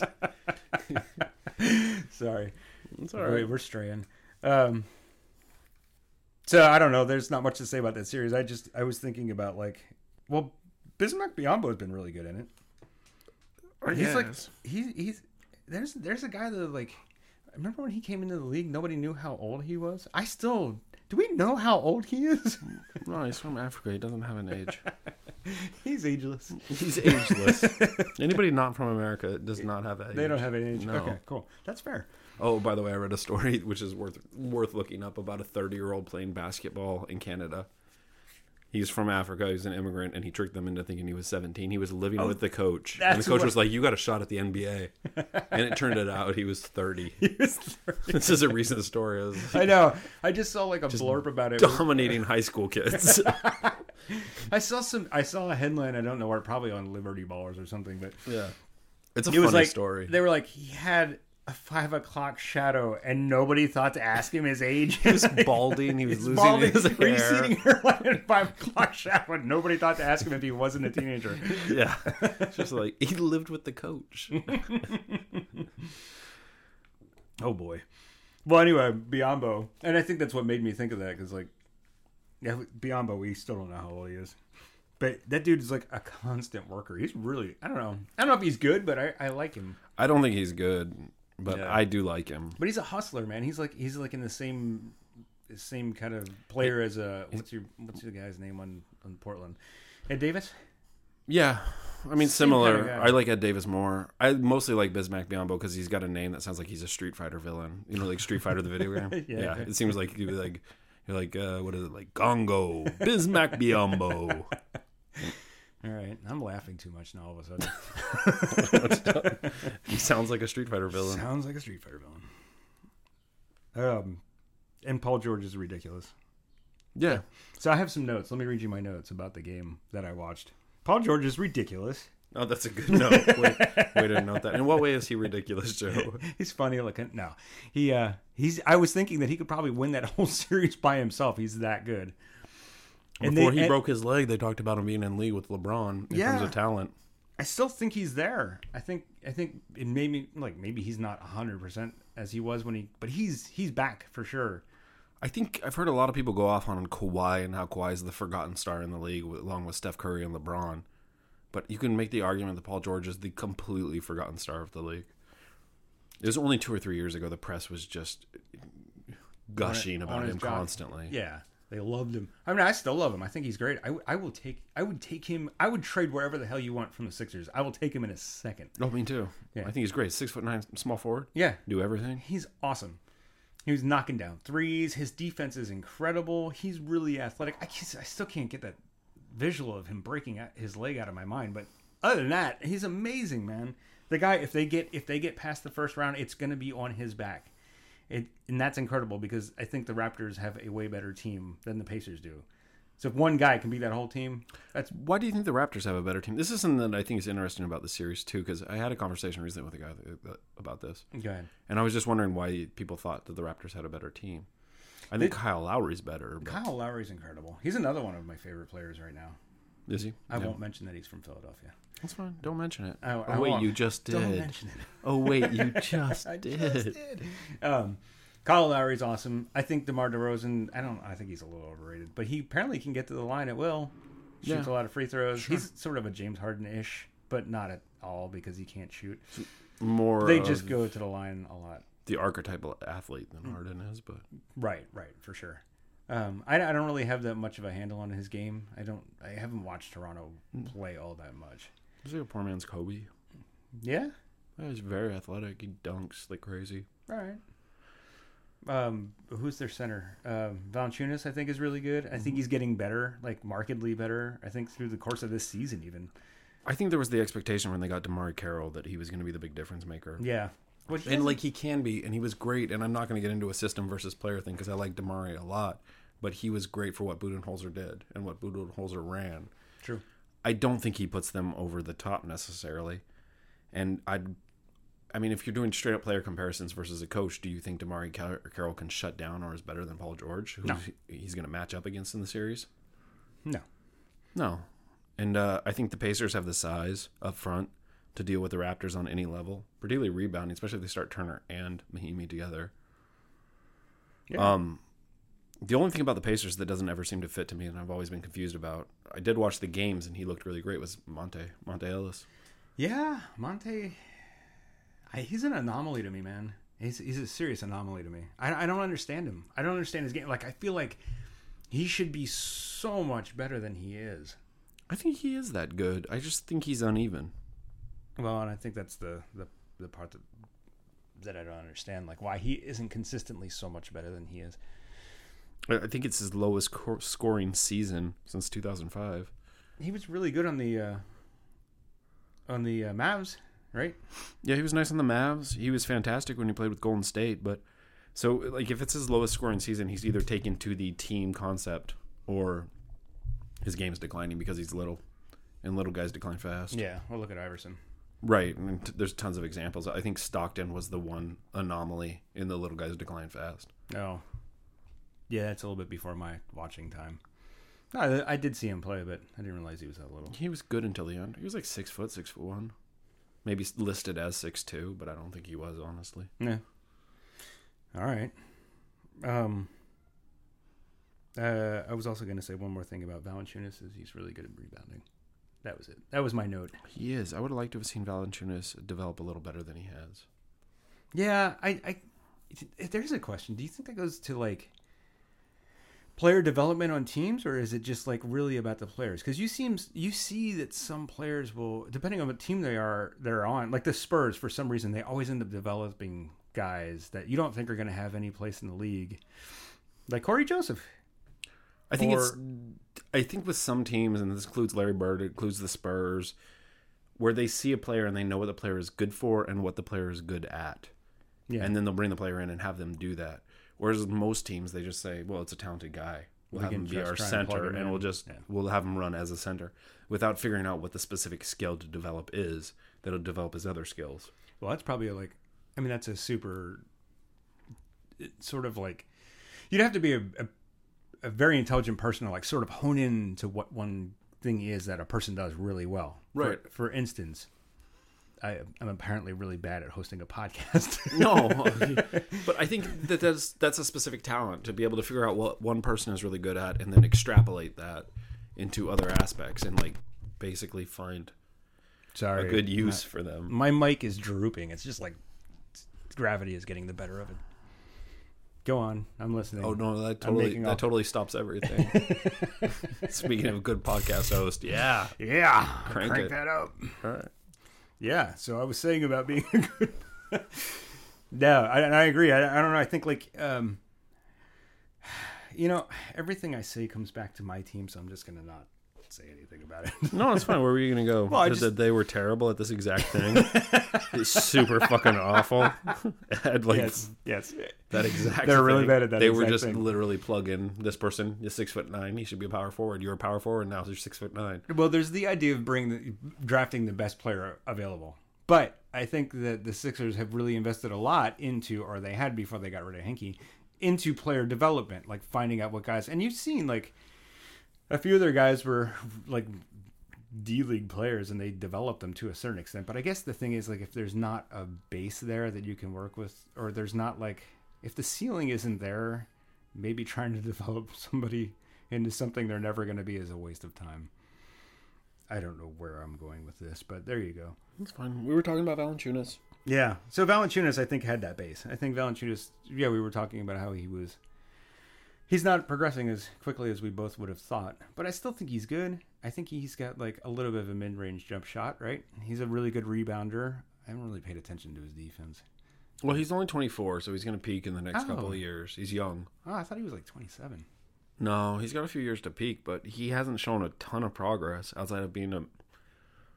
A: Sorry.
B: It's all right.
A: Wait, we're straying. Um, so I don't know. There's not much to say about that series. I just I was thinking about like, well, Bismack Biyombo has been really good in it. He's
B: yes.
A: like he he's there's there's a guy that like. Remember when he came into the league? Nobody knew how old he was. I still do. We know how old he is?
B: No, he's from Africa. He doesn't have an age.
A: He's ageless.
B: He's ageless. Anybody not from America does not have an age.
A: They don't have an age.
B: No.
A: Okay, cool. That's fair.
B: Oh, by the way, I read a story which is worth worth looking up about a thirty-year-old playing basketball in Canada. He's from Africa. He's an immigrant, and he tricked them into thinking he was seventeen. He was living
A: Oh,
B: with the coach, and the coach
A: what...
B: was like, "You got a shot at the N B A," and it turned it out he was thirty.
A: He was thirty.
B: This is a recent story. I, was,
A: I know. I just saw like a blurb about it.
B: Dominating high school kids.
A: I saw some. I saw a headline. I don't know where. Probably on Liberty Ballers or something. But
B: yeah, it's a
A: it
B: funny
A: was like,
B: story.
A: They were like, he had a five o'clock shadow, and nobody thought to ask him his age.
B: He was balding. He was
A: He's
B: losing
A: balding,
B: his hair.
A: receding hairline, and five o'clock shadow. And nobody thought to ask him if he wasn't a teenager.
B: Yeah, it's just like he lived with the coach.
A: Oh boy. Well, anyway, Biyombo, and I think that's what made me think of that because, like, yeah, Biyombo, we still don't know how old he is, but that dude is like a constant worker. He's really, I don't know, I don't know if he's good, but I, I like him.
B: I don't think he's good, but
A: Yeah.
B: I do like him.
A: But he's a hustler, man. He's like he's like in the same same kind of player as a what's your what's your guy's name on, on Portland? Ed Davis.
B: Yeah, I mean
A: Same
B: similar.
A: kind of guy.
B: I like Ed Davis more. I mostly like Bismack Biyombo because he's got a name that sounds like he's a Street Fighter villain. You know, like Street Fighter the video game.
A: Yeah.
B: yeah, it seems like you'd be like you're like uh, what is it like Gongo Bismack Biyombo.
A: All right, I'm laughing too much now. All of a sudden,
B: He sounds like a Street Fighter villain.
A: sounds like a Street Fighter villain. Um, and Paul George is ridiculous.
B: Yeah,
A: So I have some notes. Let me read you my notes about the game that I watched. Paul George is ridiculous.
B: oh, that's a good note. Way, way to note that. In what way is he ridiculous, Joe?
A: He's funny looking. No, he uh, he's. I was thinking that he could probably win that whole series by himself. He's that good. And
B: Before
A: they-
B: he
A: and
B: broke his leg, they talked about him being in league with LeBron in
A: Yeah.
B: terms of talent.
A: I still think he's there. I think. I think it made me like maybe he's not a hundred percent as he was when he, but he's he's back for sure.
B: I think I've heard a lot of people go off on Kawhi and how Kawhi is the forgotten star in the league, along with Steph Curry and LeBron. But you can make the argument that Paul George is the completely forgotten star of the league. It was only two or three years ago the press was just gushing
A: On
B: about
A: his
B: him
A: job.
B: constantly.
A: Yeah, they loved him. I mean, I still love him. I think he's great. I, w- I will take. I would take him. I would trade wherever the hell you want from the Sixers. I will take him in a second.
B: Oh, me too.
A: Yeah.
B: I think he's great. Six foot nine, small forward.
A: Yeah,
B: Do everything.
A: he's awesome. He was knocking down threes. His defense is incredible. He's really athletic. I, just, I still can't get that visual of him breaking out- his leg out of my mind. But other than that, he's amazing, man. The guy, if they get if they get past the first round, it's going to be on his back. It and that's incredible because I think the Raptors have a way better team than the Pacers do. So if one guy can beat that whole team, that's
B: Why do you think the Raptors have a better team? This is something that I think is interesting about the series too, because I had a conversation recently with a guy that, that, about this,
A: go ahead.
B: and I was just wondering why people thought that the Raptors had a better team. I think
A: They-
B: Kyle Lowry's better. But
A: Kyle Lowry's incredible. He's another one of my favorite players right now.
B: is he?
A: I
B: Yeah.
A: won't mention that he's from Philadelphia.
B: That's fine. Don't mention it.
A: I-
B: oh
A: I
B: wait,
A: won't.
B: you just did.
A: Don't mention it.
B: Oh wait, you just
A: I
B: did.
A: just did. Um, Kyle Lowry's awesome. I think DeMar DeRozan, I don't I think he's a little overrated, but he apparently can get to the line at will. Shoots
B: Yeah.
A: a lot of free throws.
B: Sure.
A: He's sort of a James Harden-ish, but not at all because he can't shoot.
B: More.
A: They
B: of
A: just go to the line a lot.
B: the archetypal athlete than Harden is, but
A: Right, right, for sure. Um, I, I don't really have that much of a handle on his game. I don't. I haven't watched Toronto play all that much.
B: he's like a poor man's Kobe.
A: Yeah.
B: Yeah, he's very athletic. He dunks like crazy.
A: All right. Um, who's their center? Um, Valanciunas, I think, is really good. I think he's getting better, like markedly better. I think through the course of this season, even.
B: I think there was the expectation when they got Damari Carroll that he was going to be the big difference maker.
A: Yeah. Which
B: And like he can be, and he was great. And I'm not going to get into a system versus player thing because I like Damari a lot, but he was great for what Budenholzer did and what Budenholzer ran.
A: True.
B: I don't think he puts them over the top necessarily. And I'd, I mean, if you're doing straight up player comparisons versus a coach, do you think Damari Car- Carroll can shut down or is better than Paul George, who
A: No.
B: he's going to match up against in the series?
A: No.
B: No. And uh, I think the Pacers have the size up front to deal with the Raptors on any level, particularly rebounding, especially if they start Turner and Mahimi together.
A: Yeah.
B: Um, the only thing about the Pacers that doesn't ever seem to fit to me, and I've always been confused about, I did watch the games and he looked really great, was Monte, Monte Ellis.
A: Yeah, Monte, I, he's an anomaly to me, man. He's he's a serious anomaly to me. I, I don't understand him. I don't understand his game. Like, I feel like he should be so much better than he is.
B: I think he is that good. I just think he's uneven.
A: Well, and I think that's the, the, the part that that I don't understand, like why he isn't consistently so much better than he is.
B: I think it's his lowest co- scoring season since two thousand five.
A: He was really good on the uh, on the uh, Mavs, right?
B: Yeah, he was nice on the Mavs. He was fantastic when he played with Golden State. But so, like, if it's his lowest scoring season, he's either taken to the team concept or his game's declining because he's little, and little guys decline fast.
A: Yeah, well, look at Iverson.
B: Right, and t- there's tons of examples. I think Stockton was the one anomaly in the little guys decline fast.
A: Oh, yeah, that's a little bit before my watching time. No, I, I did see him play, but I didn't realize he was that little.
B: He was good until the end. He was like six foot, six foot one, maybe listed as six two, but I don't think he was, honestly.
A: Yeah. All right. Um. Uh, I was also going to say one more thing about Valanciunas is he's really good at rebounding. That was it. That was my note.
B: He is. I would have liked to have seen Valanciunas develop a little better than he has.
A: Yeah, I, I, if there's a question. Do you think that goes to like player development on teams, or is it just like really about the players? Because you seem you see that some players will, depending on what team they are, they're on. Like the Spurs, for some reason, they always end up developing guys that you don't think are going to have any place in the league, like Corey Joseph.
B: I think
A: Or-
B: it's. I think with some teams, and this includes Larry Bird, it includes the Spurs, where they see a player and they know what the player is good for and what the player is good at,
A: Yeah,
B: and then they'll bring the player in and have them do that. Whereas with most teams, they just say, "Well, it's a talented guy. We'll
A: We
B: have
A: can
B: him be
A: just
B: our
A: try and plug
B: center,
A: him
B: and
A: in."
B: we'll just
A: Yeah.
B: we'll have him run as a center," without figuring out what the specific skill to develop is that'll develop his other skills.
A: well, that's probably like, I mean, that's a super, it's sort of like, you'd have to be a, a, a very intelligent person to like sort of hone in to what one thing is that a person does really well.
B: Right.
A: For, for instance, I, I'm apparently really bad at hosting a podcast.
B: No, but I think that that's that's a specific talent to be able to figure out what one person is really good at and then extrapolate that into other aspects and like basically find
A: Sorry.
B: a good use for them.
A: My mic is drooping. It's just like gravity is getting the better of it. Go on. I'm listening.
B: Oh no, that totally
A: making
B: that
A: all-
B: totally stops everything. Speaking of a good podcast host, yeah.
A: Yeah.
B: Crank
A: Crank
B: it.
A: that up.
B: All right.
A: Yeah, so I was saying about being a good. No, I, and I agree. I, I don't know. I think like, um, you know, everything I say comes back to my team, so I'm just gonna not say anything about it.
B: No, it's fine. Where were you gonna go?
A: Well, I
B: That-
A: just-
B: that they were terrible at this exact thing. It's super fucking awful. Had like
A: yes, yes.
B: that exact.
A: They're really
B: thing.
A: bad at that
B: They were
A: exact
B: just
A: thing.
B: literally plug in this person is six foot nine. He should be a power forward. You're a power forward now. You're six foot nine.
A: Well, there's the idea of bringing the, drafting the best player available, but I think that the Sixers have really invested a lot into, or they had before they got rid of Hinkie, into player development, like finding out what guys. And you've seen like a few of their guys were like D League players, and they developed them to a certain extent. But I guess the thing is, like, if there's not a base there that you can work with, or there's not like, if the ceiling isn't there, maybe trying to develop somebody into something they're never going to be is a waste of time. I don't know where I'm going with this, but there you go.
B: That's fine. We were talking about Valanciunas.
A: Yeah. So Valanciunas, I think, had that base. I think Valanciunas, yeah, we were talking about how he was, he's not progressing as quickly as we both would have thought, but I still think he's good. I think he's got like a little bit of a mid-range jump shot, right? He's a really good rebounder. I haven't really paid attention to his defense.
B: Well, he's only twenty-four, so he's going to peak in the next
A: Oh.
B: couple of years. He's young.
A: Oh, I thought he was like twenty-seven.
B: No, he's got a few years to peak, but he hasn't shown a ton of progress outside of being a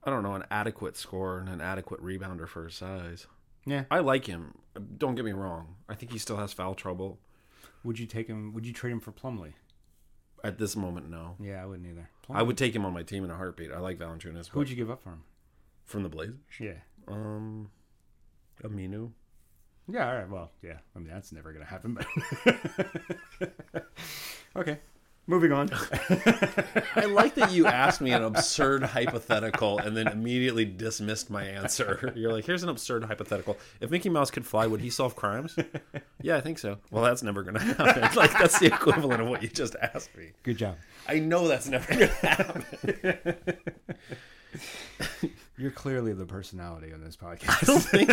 B: I don't know, an adequate scorer and an adequate rebounder for his size.
A: Yeah.
B: I like him. Don't get me wrong. I think he still has foul trouble.
A: Would you take him? Would you trade him for Plumlee?
B: At this moment, no.
A: Yeah, I wouldn't either.
B: I would take him on my team in a heartbeat. I like Valanciunas.
A: Who would you give up for him?
B: From the Blazers?
A: Yeah.
B: Um, Aminu.
A: Yeah, all right. Well, yeah. I mean, that's never going to happen. But okay. Moving on.
B: I like that you asked me an absurd hypothetical and then immediately dismissed my answer. You're like, here's an absurd hypothetical. If Mickey Mouse could fly, would he solve crimes? Yeah, I think so. Well, that's never going to happen. Like, that's the equivalent of what you just asked me.
A: Good job.
B: I know that's never going to happen.
A: You're clearly the personality on this podcast.
B: I don't think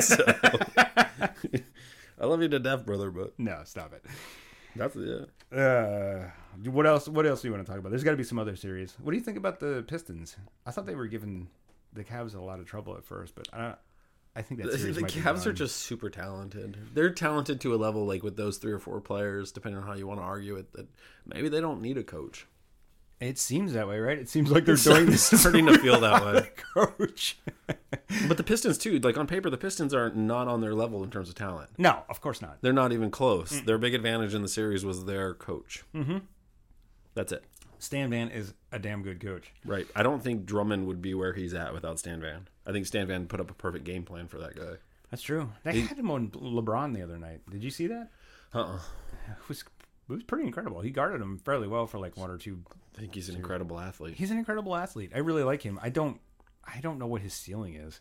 B: so. I love you to death, brother, but
A: no, stop it.
B: That's it.
A: Uh, what else? What else do you want to talk about? There's got to be some other series. What do you think about the Pistons? I thought they were giving the Cavs a lot of trouble at first, but I, I think that
B: The,
A: series
B: the
A: might be
B: Cavs are
A: gone.
B: just super talented. They're talented to a level like with those three or four players, depending on how you want to argue it. That maybe they don't need a coach.
A: It seems that way, right? It seems like they're
B: It's
A: doing this
B: starting to feel that way.
A: coach.
B: But the Pistons too, like on paper, the Pistons are not on their level in terms of talent.
A: No, of course not.
B: They're not even close. Mm. Their big advantage in the series was their coach.
A: Mm-hmm.
B: That's it.
A: Stan Van is a damn good coach.
B: Right. I don't think Drummond would be where he's at without Stan Van. I think Stan Van put up a perfect game plan for that guy.
A: That's true. They he, had him on LeBron the other night. Did you see that?
B: Uh-uh.
A: It was, it was pretty incredible. He guarded him fairly well for like one or two.
B: I think he's an incredible athlete.
A: He's an incredible athlete. I really like him. I don't I don't know what his ceiling is.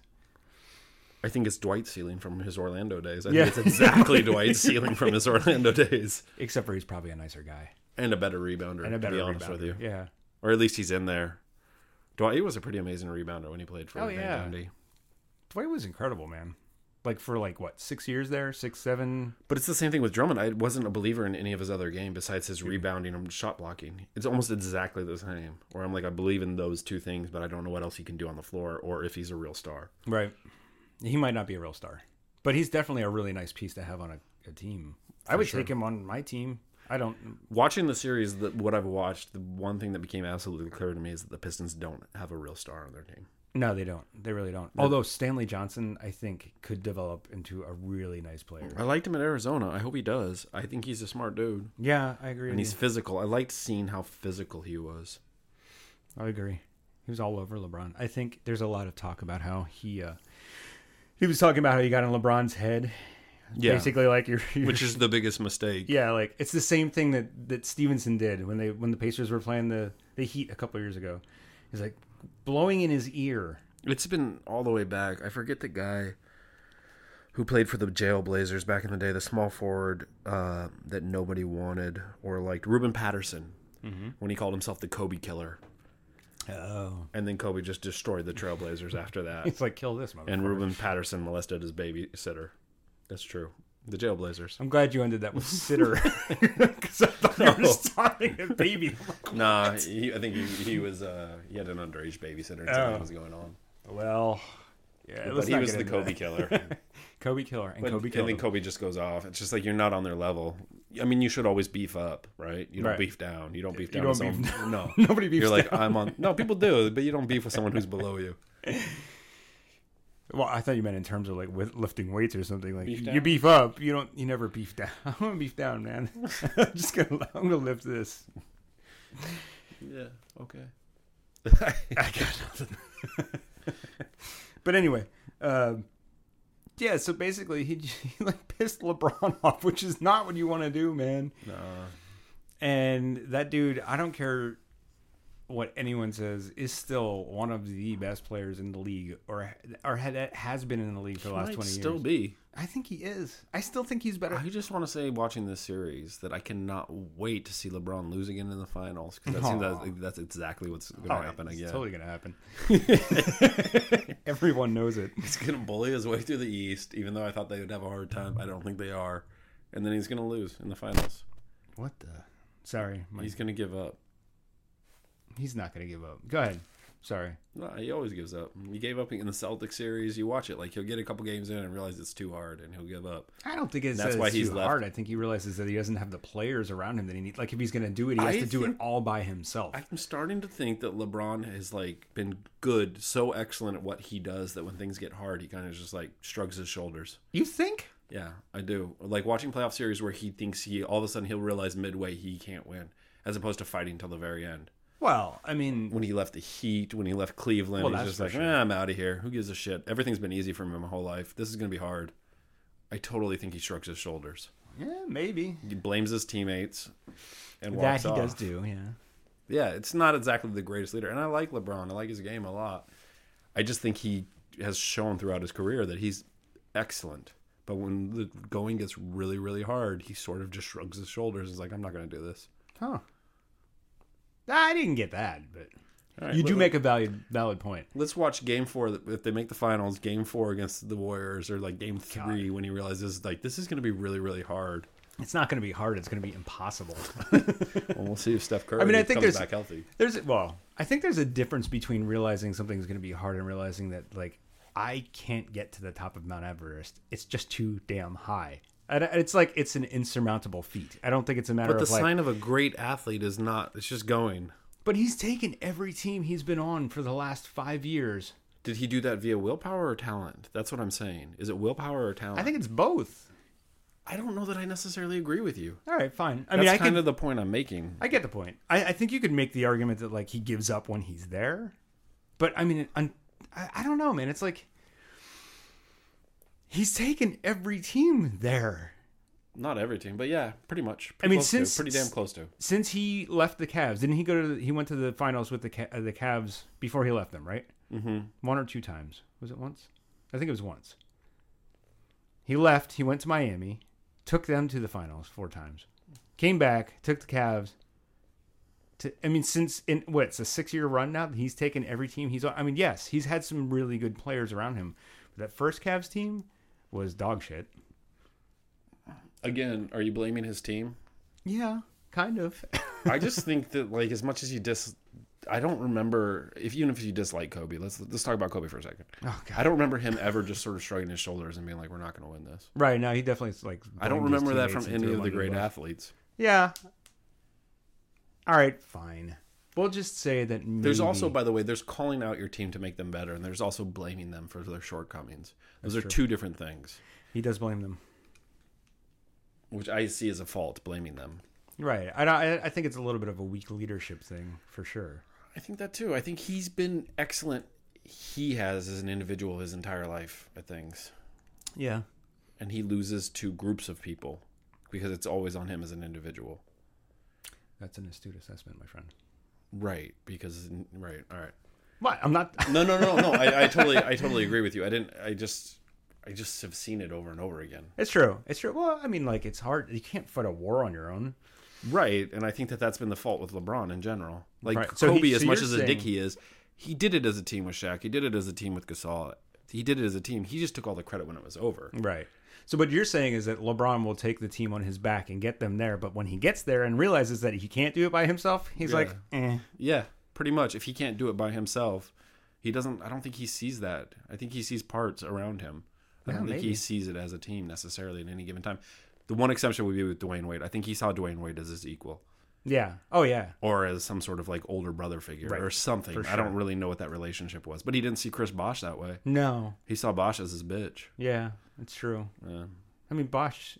B: I think it's Dwight's ceiling from his Orlando days. I
A: yeah.
B: think it's exactly Dwight's ceiling from his Orlando days.
A: Except for he's probably a nicer guy.
B: And a better rebounder,
A: and a better
B: to be honest
A: rebounder.
B: with you.
A: Yeah.
B: Or at least he's in there. Dwight was a pretty amazing rebounder when he played for
A: oh,
B: Van
A: yeah.
B: Gundy.
A: Dwight was incredible, man. Like for like what, six years there? Six, seven?
B: But it's the same thing with Drummond. I wasn't a believer in any of his other game besides his rebounding and shot blocking. It's almost exactly the same. Where I'm like, I believe in those two things, but I don't know what else he can do on the floor or if he's a real star.
A: Right. He might not be a real star. But he's definitely a really nice piece to have on a, a team. For I would sure. take him on my team. I don't...
B: Watching the series, the, what I've watched, the one thing that became absolutely clear to me is that the Pistons don't have a real star on their team.
A: No, they don't. They really don't.
B: Yeah.
A: Although Stanley Johnson, I think, could develop into a really nice player.
B: I liked him at Arizona. I hope he does. I think he's a smart dude.
A: Yeah, I agree.
B: And he's physical. I liked seeing how physical he was.
A: I agree. He was all over LeBron. I think there's a lot of talk about how he... Uh, he was talking about how he got in LeBron's head.
B: Yeah.
A: Basically, like you're, you're...
B: Which is the biggest mistake.
A: Yeah, like, it's the same thing that, that Stevenson did when they when the Pacers were playing the, the Heat a couple years ago. He's like... blowing in his ear.
B: It's been all the way back. I forget the guy who played for the Jailblazers back in the day, the small forward uh, that nobody wanted or liked, Ruben Patterson, mm-hmm. when he called himself the Kobe Killer.
A: Oh.
B: And then Kobe just destroyed the Trailblazers after that.
A: It's like, kill this motherfucker.
B: And Ruben Patterson molested his babysitter. That's true. The Jailblazers.
A: I'm glad you ended that with sitter. Because I thought no. you were just talking a baby. Like,
B: nah, he, I think he, he was, uh, he had an underage babysitter and something
A: oh.
B: was going on.
A: Well, yeah.
B: But he was the Kobe that. Killer.
A: Kobe Killer. And
B: but,
A: Kobe
B: Killer. And then
A: him.
B: Kobe just goes off. It's just like you're not on their level. I mean, you should always beef up, right? You don't
A: right.
B: beef down. You don't beef
A: you
B: down
A: don't
B: with
A: beef
B: someone. No.
A: Nobody beefs
B: You're like,
A: down.
B: I'm on. No, people do, but you don't beef with someone who's below you.
A: Well, I thought you meant in terms of like with lifting weights or something. Like
B: beef
A: you beef up, you don't. You never beef down. I'm gonna beef down, man. I'm just gonna. I'm gonna lift this.
B: Yeah. Okay.
A: I got nothing. But anyway, um, yeah. So basically, he, he like pissed LeBron off, which is not what you want to do, man.
B: Nah.
A: And that dude, I don't care what anyone says, is still one of the best players in the league, or or had, has been in the league for the
B: He
A: last
B: might
A: twenty years.
B: Still be.
A: I think he is. I still think he's better.
B: I just want to say, watching this series, that I cannot wait to see LeBron lose again in the finals, because that seems that, that's exactly what's going to
A: oh,
B: happen
A: it's
B: again.
A: Totally going to happen. Everyone knows it.
B: He's going to bully his way through the East, even though I thought they would have a hard time. I don't think they are, and then he's going to lose in the finals.
A: What the? Sorry,
B: Mike. He's going to give up.
A: He's not going to give up. Go ahead. Sorry.
B: No, he always gives up. He gave up in the Celtic series. You watch it, like he'll get a couple games in and realize it's too hard, and he'll give up.
A: I don't think it's
B: That's
A: that
B: why
A: it's
B: he's
A: too
B: left.
A: hard. I think he realizes that he doesn't have the players around him that he needs. Like if he's going to do it, he has
B: I
A: to do it
B: think-
A: all by himself.
B: I'm starting to think that LeBron has like been good, so excellent at what he does that when things get hard, he kind of just like shrugs his shoulders.
A: You think?
B: Yeah, I do. Like watching playoff series where he thinks he all of a sudden he'll realize midway he can't win, as opposed to fighting till the very end.
A: Well, I mean,
B: When he left the Heat, when he left Cleveland,
A: Well,
B: he's
A: that's
B: just
A: for
B: like,
A: sure.
B: eh, I'm out of here. Who gives a shit? Everything's been easy for him my whole life. This is going to be hard. I totally think he shrugs his shoulders.
A: yeah, maybe
B: He blames his teammates and
A: that
B: walks
A: he
B: off.
A: does do. Yeah.
B: Yeah, it's not exactly the greatest leader. And I like LeBron. I like his game a lot. I just think he has shown throughout his career that he's excellent. But when the going gets really, really hard, he sort of just shrugs his shoulders and is like, I'm not going to do this.
A: Huh. I didn't get that, but
B: All right,
A: you do
B: let-
A: make a valid valid point.
B: Let's watch game four. If they make the finals, game four against the Warriors, or like game three when he realizes like this is going to be really, really hard.
A: It's not going to be hard. It's going to be impossible.
B: Well, we'll see if Steph Curry
A: I mean, I think
B: comes
A: there's-
B: back healthy.
A: There's well, I think there's a difference between realizing something's going to be hard and realizing that like I can't get to the top of Mount Everest. It's just too damn high. And it's like it's an insurmountable feat. I don't think it's a matter
B: But the
A: of like.
B: sign of a great athlete is not. It's just going.
A: But he's taken every team he's been on for the last five years.
B: Did he do that via willpower or talent? That's what I'm saying. Is it willpower or talent?
A: I think it's both.
B: I don't know that I necessarily agree with you.
A: All right, fine. I
B: That's
A: mean, I
B: kind
A: can,
B: of the point I'm making.
A: I get the point. I, I think you could make the argument that like he gives up when he's there, but I mean, I, I don't know, man. It's like he's taken every team there.
B: Not every team, but yeah, pretty much. Pretty
A: I mean,
B: close
A: since-
B: to, pretty damn close to.
A: Since he left the Cavs, didn't he go to? The, he went to the finals with the Ca- uh, the Cavs before he left them, right?
B: Mm-hmm.
A: One or two times. Was it once? I think it was once. He left. He went to Miami, took them to the finals four times, came back, took the Cavs. To, I mean, since in what it's a six year run now, he's taken every team he's on. I mean, yes, he's had some really good players around him. But that first Cavs team was dog shit.
B: Again, are you blaming his team?
A: Yeah, kind of.
B: I just think that, like, as much as you dis, I don't remember if even if you dislike Kobe. Let's let's talk about Kobe for a second.
A: Oh, God.
B: I don't remember him ever just sort of shrugging his shoulders and being like, "We're not going to win this."
A: Right now, he definitely is like.
B: I don't
A: blamed his
B: remember that from
A: teammates and
B: any
A: threw
B: of the
A: him under
B: great
A: bus.
B: athletes.
A: Yeah. All right, fine. We'll just say that maybe...
B: There's also, by the way, there's calling out your team to make them better, and there's also blaming them for their shortcomings. Those
A: That's
B: are
A: true.
B: two different things,
A: he does blame them.
B: which I see as a fault, blaming them.
A: Right. I, I I think it's a little bit of a weak leadership thing for sure.
B: I think that too. I think he's been excellent. He has as an individual his entire life at things,
A: Yeah.
B: and he loses to groups of people because it's always on him as an individual.
A: That's an astute assessment, my friend.
B: Right, because right, all right.
A: What? I'm not.
B: No, no, no, no. I, I totally, I totally agree with you. I didn't. I just, I just have seen it over and over again.
A: It's true. It's true. Well, I mean, like, it's hard. You can't fight a war on your own.
B: Right, and I think that that's been the fault with LeBron in general. Like
A: Right. So
B: Kobe,
A: he-
B: as
A: so
B: much
A: you're
B: as a dick
A: saying-
B: he is, he did it as a team with Shaq. He did it as a team with Gasol. He did it as a team. He just took all the credit when it was over.
A: Right. So what you're saying is that LeBron will take the team on his back and get them there, but when he gets there and realizes that he can't do it by himself, he's
B: Yeah.
A: like, eh.
B: Yeah, pretty much. If he can't do it by himself, he doesn't. I don't think he sees that. I think he sees parts around him. I
A: Yeah,
B: don't think
A: maybe.
B: he sees it as a team necessarily at any given time. The one exception would be with Dwayne Wade. I think he saw Dwayne Wade as his equal,
A: Yeah. Oh, yeah.
B: or as some sort of like older brother figure,
A: Right.
B: or something.
A: For
B: I don't
A: sure.
B: really know what that relationship was, but he didn't see Chris Bosh that way.
A: No.
B: He saw Bosh as his bitch.
A: Yeah, it's true.
B: Yeah.
A: I mean, Bosch.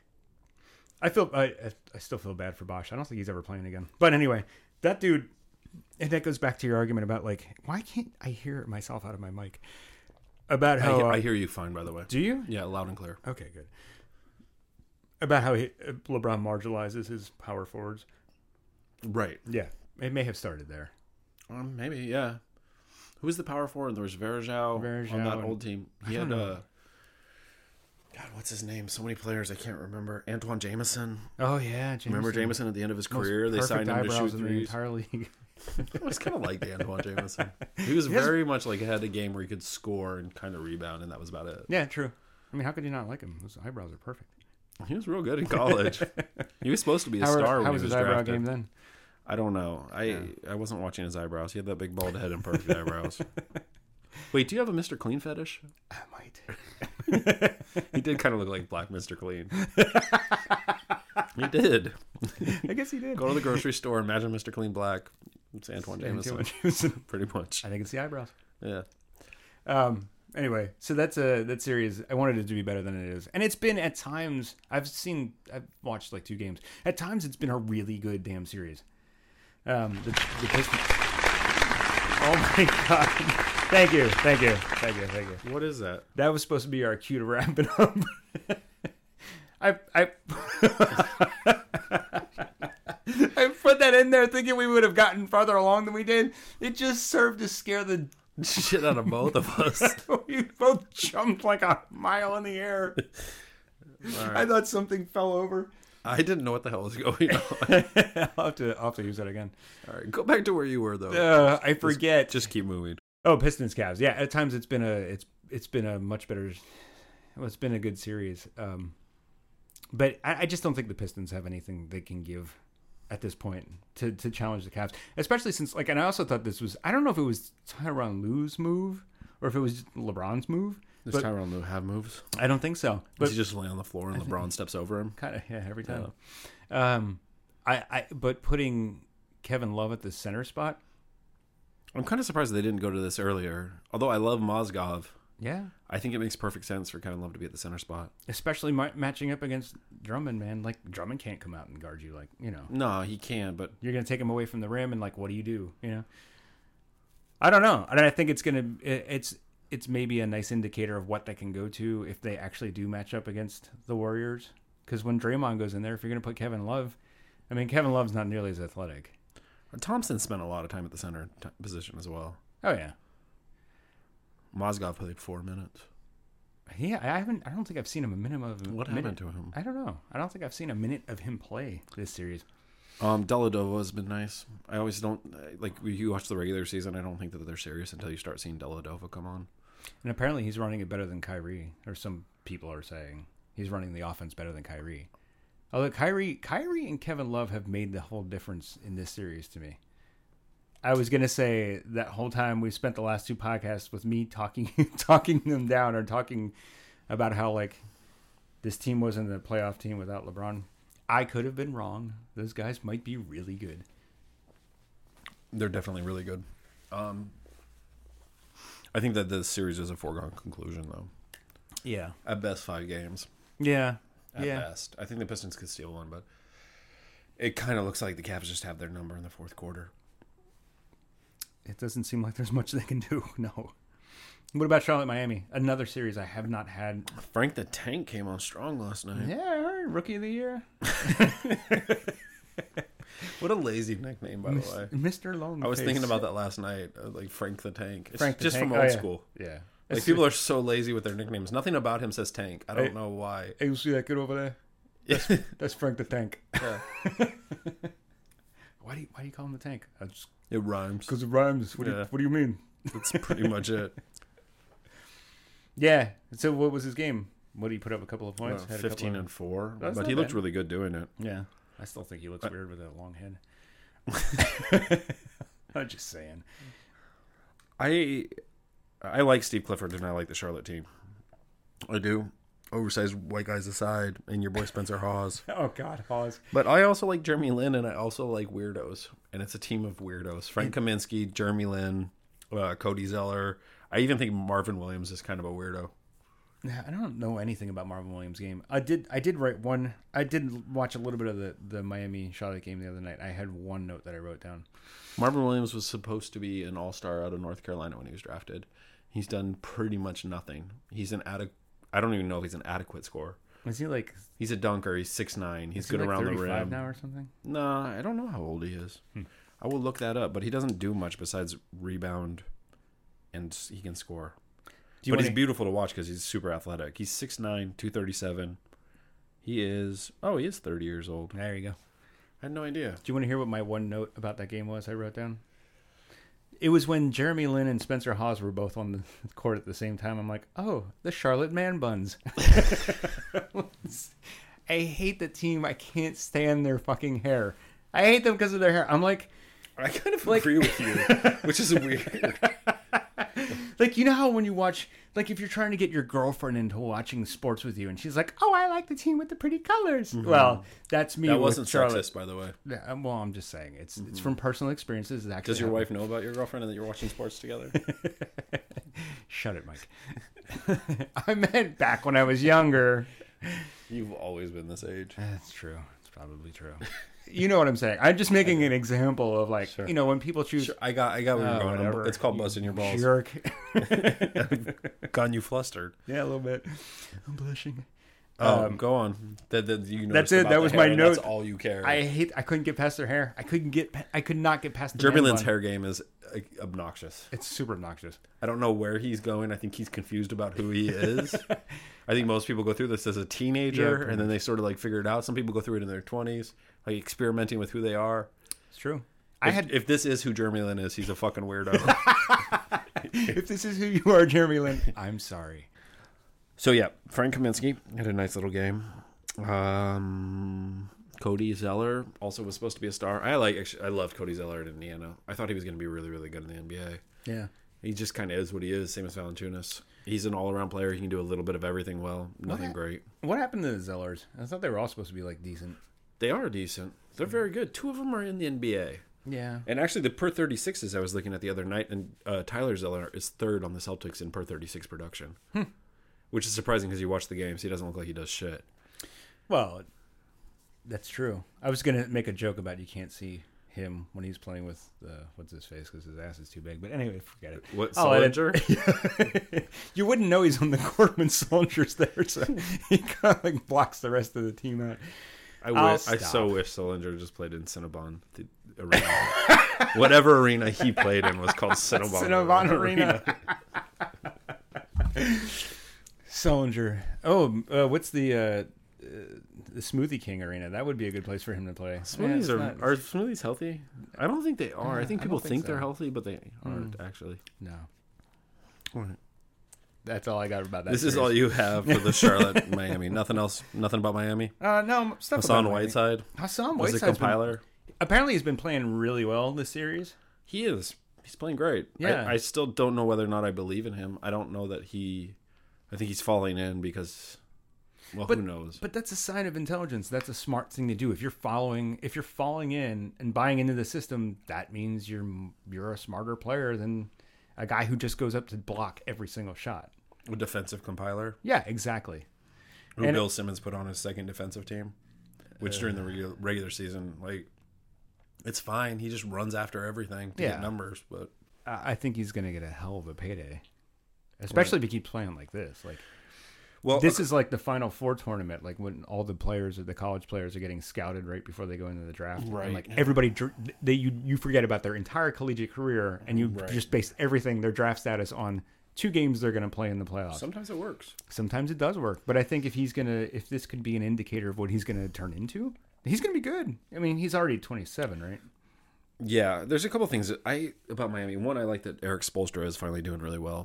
A: I feel I I- I still feel bad for Bosch. I don't think he's ever playing again. But anyway, that dude, and that goes back to your argument about like, why can't I hear myself out of my mic? About
B: I,
A: how
B: he-
A: uh,
B: I hear you fine, by the way.
A: do you?
B: Yeah, loud and clear.
A: Okay, good. About how he, uh, LeBron marginalizes his power forwards.
B: Right.
A: Yeah, it may have started there.
B: Um, maybe, yeah. Who was the power forward? There was Verjao, on
A: Verjao
B: that
A: and-
B: old team. He
A: I
B: had,
A: don't know.
B: uh, God, what's his name? So many players I can't remember. Antoine Jameson.
A: Oh yeah, Jameson.
B: Remember Jameson at the end of his
A: Most
B: career? They
A: perfect
B: signed him to
A: eyebrows
B: shoot
A: in the
B: threes.
A: entire league.
B: It was kind of like the Antoine Jameson. He was
A: He has-
B: very much like he had a game where he could score and kind of rebound, and that was about it.
A: Yeah, true. I mean, how could you not like him? His eyebrows are perfect.
B: He was real good in college. He was supposed to be a
A: How,
B: star
A: how
B: when
A: was
B: he was
A: his eyebrow
B: drafted.
A: game then?
B: I don't know. I
A: Yeah.
B: I wasn't watching his eyebrows. He had that big bald head and perfect eyebrows. Wait, do you have a Mister Clean fetish?
A: I might.
B: He did kind of look like Black Mister Clean. He did.
A: I guess he did.
B: Go to the grocery store. Imagine Mister Clean Black. It's Antoine Jameson.
A: Antoine Jameson.
B: Pretty much.
A: I think it's the eyebrows.
B: Yeah.
A: Um. Anyway, so that's a that series. I wanted it to be better than it is, and it's been at times. I've seen. I've watched like two games. At times, it's been a really good damn series. Um. The, the Pistons. Oh my god! Thank you, thank you, thank you, thank you.
B: What is that?
A: That was supposed to be our cue to wrap it up. I I I put that in there thinking we would have gotten farther along than we did. It just served to scare the
B: Shit out of both of us.
A: we both jumped like a mile in the air.
B: Right.
A: I thought something fell over.
B: I didn't know what the hell was going on.
A: I'll have to I'll have to use that again.
B: All right, go back to where you were though.
A: Uh, I forget.
B: Just, just keep moving.
A: Oh, Pistons Cavs. Yeah, at times it's been a it's it's been a much better. Well, it's been a good series. Um, but I, I just don't think the Pistons have anything they can give at this point to, to challenge the Cavs, especially since like. And I also thought this was. I don't know if it was Tyronn Lue's move or if it was LeBron's move.
B: Does
A: but
B: Tyronn Lue have moves?
A: I don't think so. But
B: Does he just lay on the floor and LeBron steps over him?
A: kind of yeah, every time. Um, I, I but putting Kevin Love at the center spot.
B: I'm kind of surprised they didn't go to this earlier. Although I love Mozgov,
A: Yeah,
B: I think it makes perfect sense for Kevin Love to be at the center spot.
A: especially ma- matching up against Drummond, man. Like Drummond can't come out and guard you, like you know.
B: No, he can, but
A: You're gonna take him away from the rim, and like, what do you do? You know. I don't know, and I think it's gonna it, it's it's maybe a nice indicator of what they can go to if they actually do match up against the Warriors. Because when Draymond goes in there, if you're gonna put Kevin Love, I mean, Kevin Love's not nearly as athletic.
B: Thompson spent a lot of time at the center t- position as well.
A: Oh yeah.
B: Mozgov played four minutes.
A: Yeah, I haven't. I don't think I've seen him a minimum of a
B: What
A: minute.
B: happened to him?
A: I don't know. I don't think I've seen a minute of him play this series.
B: Um, Dellavedova has been nice. I always don't like you watch the regular season. I don't think that they're serious until you start seeing Dellavedova come on.
A: And apparently, he's running it better than Kyrie, or some people are saying he's running the offense better than Kyrie. Although Kyrie, Kyrie and Kevin Love have made the whole difference in this series to me. I was gonna say that whole time we spent the last two podcasts with me talking, talking them down, or talking about how like this team wasn't a playoff team without LeBron. I could have been wrong. Those guys might be really good.
B: They're definitely really good. Um, I think that this series is a foregone conclusion, though.
A: Yeah.
B: At best, five games.
A: Yeah.
B: At
A: yeah.
B: best, I think the Pistons could steal one, but it kind of looks like the Cavs just have their number in the fourth quarter.
A: It doesn't seem like there's much they can do. No. What about Charlotte, Miami? Another series I have not had.
B: Frank the Tank came on strong last night.
A: Yeah, I heard. Rookie of the year.
B: What a lazy nickname, by the way.
A: Mister Lone
B: I was
A: Face.
B: thinking about that last night, uh, like Frank the Tank. It's
A: Frank the
B: just
A: Tank.
B: from
A: Oh,
B: old
A: yeah.
B: school.
A: Yeah.
B: Like people are so lazy with their nicknames. Nothing about him says Tank. I don't
A: Hey.
B: know why.
A: Hey, you see that kid over there?
B: Yeah.
A: That's Frank the Tank.
B: Yeah.
A: Why do you, why do you call him the Tank? Because
B: It rhymes.
A: it rhymes. What, do
B: Yeah.
A: you, what do you mean?
B: That's pretty much it.
A: Yeah. So what was his game? What did he put up? A couple of points.
B: Uh,
A: Had a couple
B: Fifteen
A: of-
B: and four,
A: That's
B: but
A: not
B: he looked
A: bad.
B: really good doing it.
A: Yeah. I still think he looks
B: Uh,
A: weird with that long head. I'm just saying.
B: I I like Steve Clifford and I like the Charlotte team. I do. Oversized white guys aside, and your boy Spencer Hawes.
A: Oh God, pause.
B: But I also like Jeremy Lin, and I also like weirdos, and it's a team of weirdos. Frank Kaminsky, Jeremy Lin, uh, Cody Zeller. I even think Marvin Williams is kind of a weirdo.
A: Yeah, I don't know anything about Marvin Williams' game. I did. I did write one. I did watch a little bit of the the Miami Charlotte game the other night. I had one note that I wrote down.
B: Marvin Williams was supposed to be an all-star out of North Carolina when he was drafted. He's done pretty much nothing. He's an adequate. I don't even know if he's an adequate scorer.
A: Was he like?
B: He's a dunker. He's six nine. He's
A: is he
B: good
A: like
B: around the
A: thirty-five
B: rim.
A: now or something?
B: No, I don't know how old he is.
A: Hmm.
B: I will look that up, but he doesn't do much besides rebound, and he can score.
A: Do you
B: But
A: wanna,
B: he's beautiful to watch because he's super athletic. He's six nine, two thirty-seven. He is, oh, he is thirty years old.
A: There you go.
B: I had no idea.
A: Do you want to hear what my one note about that game was? I wrote down. It was when Jeremy Lin and Spencer Hawes were both on the court at the same time. I'm like, oh, the Charlotte Man Buns. I hate the team. I can't stand their fucking hair. I hate them because of their hair. I'm like,
B: I kind of
A: Like-
B: agree with you, which is weird.
A: like you know how when you watch, like if you're trying to get your girlfriend into watching sports with you, and she's like, "Oh, I like the team with the pretty colors." Well, that's me.
B: That
A: with
B: wasn't
A: Charlotte.
B: sexist, by the way.
A: Yeah, well, I'm just saying it's it's from personal experiences. It actually
B: Does your
A: happened.
B: wife know about your girlfriend and that you're watching sports together?
A: Shut it, Mike. I meant back when I was younger.
B: You've always been this age.
A: That's true. It's probably true. You know what I'm saying? I'm just making an example of like,
B: Sure.
A: you know, when people choose.
B: Sure, I got, I got where
A: Oh,
B: you're going. I'm-
A: whatever.
B: It's called busting your balls.
A: Jerk.
B: Gotten you flustered.
A: Yeah, a little bit. I'm blushing.
B: Oh,
A: Um,
B: go on. That, that, you
A: that's
B: noticed
A: it.
B: about
A: That
B: the
A: was
B: hair,
A: my
B: and
A: note.
B: That's all you care.
A: I hate. I couldn't get past their hair. I couldn't get. pa- I could not get past the
B: Jeremy
A: man
B: Lin's
A: bun.
B: hair game is uh, obnoxious.
A: It's super obnoxious.
B: I don't know where he's going. I think he's confused about who he is. I think most people go through this as a
A: Yeah,
B: teenager,
A: pretty
B: and then they sort of like figure it out. Some people go through it in their twenties, like experimenting with who they are.
A: It's true. I
B: If,
A: had.
B: if this is who Jeremy Lin is, he's a fucking weirdo.
A: If this is who you are, Jeremy Lin, I'm sorry.
B: So yeah, Frank Kaminsky had a nice little game. Um, Cody Zeller also was supposed to be a star. I like. Actually, I loved Cody Zeller at Indiana. I thought he was going to be really, really good in the N B A.
A: Yeah.
B: He just kind of is what he is. Same as Valanciunas. He's an all-around player. He can do a little bit of everything well. Nothing
A: What?
B: great.
A: What happened to the Zellers? I thought they were all supposed to be like decent.
B: They are decent. They're very good. Two of them are in the N B A.
A: Yeah.
B: And actually, the per thirty-sixes I was looking at the other night, and uh, Tyler Zeller is third on the Celtics in per thirty-six production,
A: Hmm.
B: which is surprising because you watch the games. He doesn't look like he does shit.
A: Well, that's true. I was gonna make a joke about you can't see him when he's playing with uh, what's his face because his ass is too big. But anyway, forget it.
B: What,
A: I'll edit-
B: Sullinger?
A: You wouldn't know he's on the court when Soldier's there, so he kind of like blocks the rest of the team out.
B: I
A: I'll
B: wish. I
A: stop.
B: so wish Sullinger just played in Cinnabon the arena. Whatever arena he played in was called Cinnabon,
A: Cinnabon Arena. Solinger. Oh, uh, what's the uh, uh, the Smoothie King Arena? That would be a good place for him to play. Yeah,
B: Smoothies
A: it's
B: are
A: not-
B: are smoothies healthy? I don't think they are. I
A: Yeah,
B: think
A: I
B: people
A: don't
B: think,
A: think
B: they're
A: so.
B: healthy, but they aren't actually.
A: no.
B: All right.
A: That's all I got about that.
B: This is
A: series.
B: all you have for the Charlotte Miami. Nothing else. Nothing about Miami.
A: Uh, no stuff.
B: Hassan
A: about Miami.
B: Whiteside
A: Hassan
B: was a
A: Whiteside's been,
B: compiler.
A: apparently he's been playing really well this series.
B: He is. He's playing great.
A: Yeah.
B: I, I still don't know whether or not I believe in him. I don't know that he. I think he's falling in because. Well,
A: But-
B: who knows?
A: But that's a sign of intelligence. That's a smart thing to do. If you're following, if you're falling in and buying into the system, that means you're you're a smarter player than a guy who just goes up to block every single shot.
B: A defensive compiler
A: Yeah, exactly.
B: who
A: And-
B: Bill Simmons put on his second defensive team, which during the regular, regular season, like, it's fine. He just runs after everything to
A: Yeah.
B: get numbers, but.
A: I I think he's going to get a hell of a payday, especially if he keeps playing like this. Like
B: Well,
A: this is like the Final Four tournament, like when all the players or the college players are getting scouted right before they go into the draft. And
B: Right.
A: like everybody, dr- they you you forget about their entire collegiate career, and you
B: Right.
A: just base everything their draft status on two games they're going to play in the playoffs.
B: sometimes it works.
A: Sometimes it does work, but I think if he's gonna, if this could be an indicator of what he's going to turn into, he's going to be good. I mean, he's already twenty-seven, right?
B: Yeah, there's a couple things that I about Miami. One, I like that Eric Spoelstra is finally doing really well.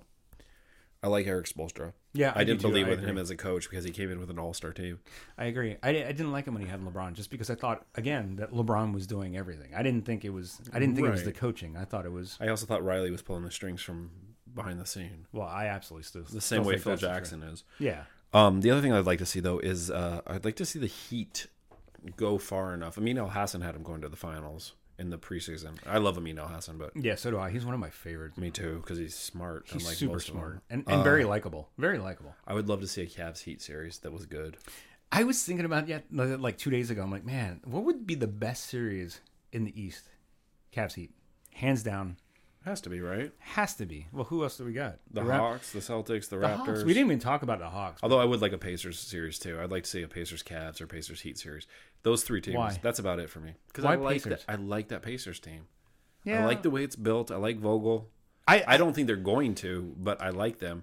B: I like Eric Spoelstra.
A: Yeah,
B: I, didn't
A: do too.
B: believe
A: I
B: in
A: agree.
B: him as a coach because he came in with an all-star team.
A: I agree. I, I didn't like him when he had LeBron, just because I thought again that LeBron was doing everything. I didn't think it was. I didn't think it was the
B: Right.
A: coaching. I thought it was.
B: I also thought Riley was pulling the strings from behind the scene,
A: Well, I absolutely still
B: the same
A: still
B: way
A: think
B: Phil
A: that's the
B: Jackson
A: truth.
B: is.
A: Yeah,
B: Um, the other thing I'd like to see though is uh, I'd like to see the Heat go far enough. Amin El Hassan had him going to the finals in the preseason. I love Amin El Hassan, but
A: yeah. So do I. He's one of my favorites.
B: me too because he's smart.
A: He's
B: unlike
A: super
B: most of them.
A: smart and, and
B: Uh,
A: very likable. Very likable.
B: I would love to see a Cavs Heat series that was good.
A: I was thinking about yeah, like two days ago. I'm like, man, what would be the best series in the East? Cavs Heat, hands down,
B: Has to be right.
A: has to be. Well, who else do we got?
B: The
A: Rap-
B: Hawks, the Celtics, the,
A: The
B: Raptors.
A: Hawks. We didn't even talk about the Hawks.
B: Although I would like a Pacers series too. I'd like to see a Pacers Cavs or Pacers Heat series. Those three teams.
A: Why?
B: That's about it for me. Because
A: Why
B: I like
A: Pacers?
B: that. I like that Pacers team.
A: yeah,
B: I like the way it's built. I like Vogel.
A: I,
B: I don't think they're going to, but I like them.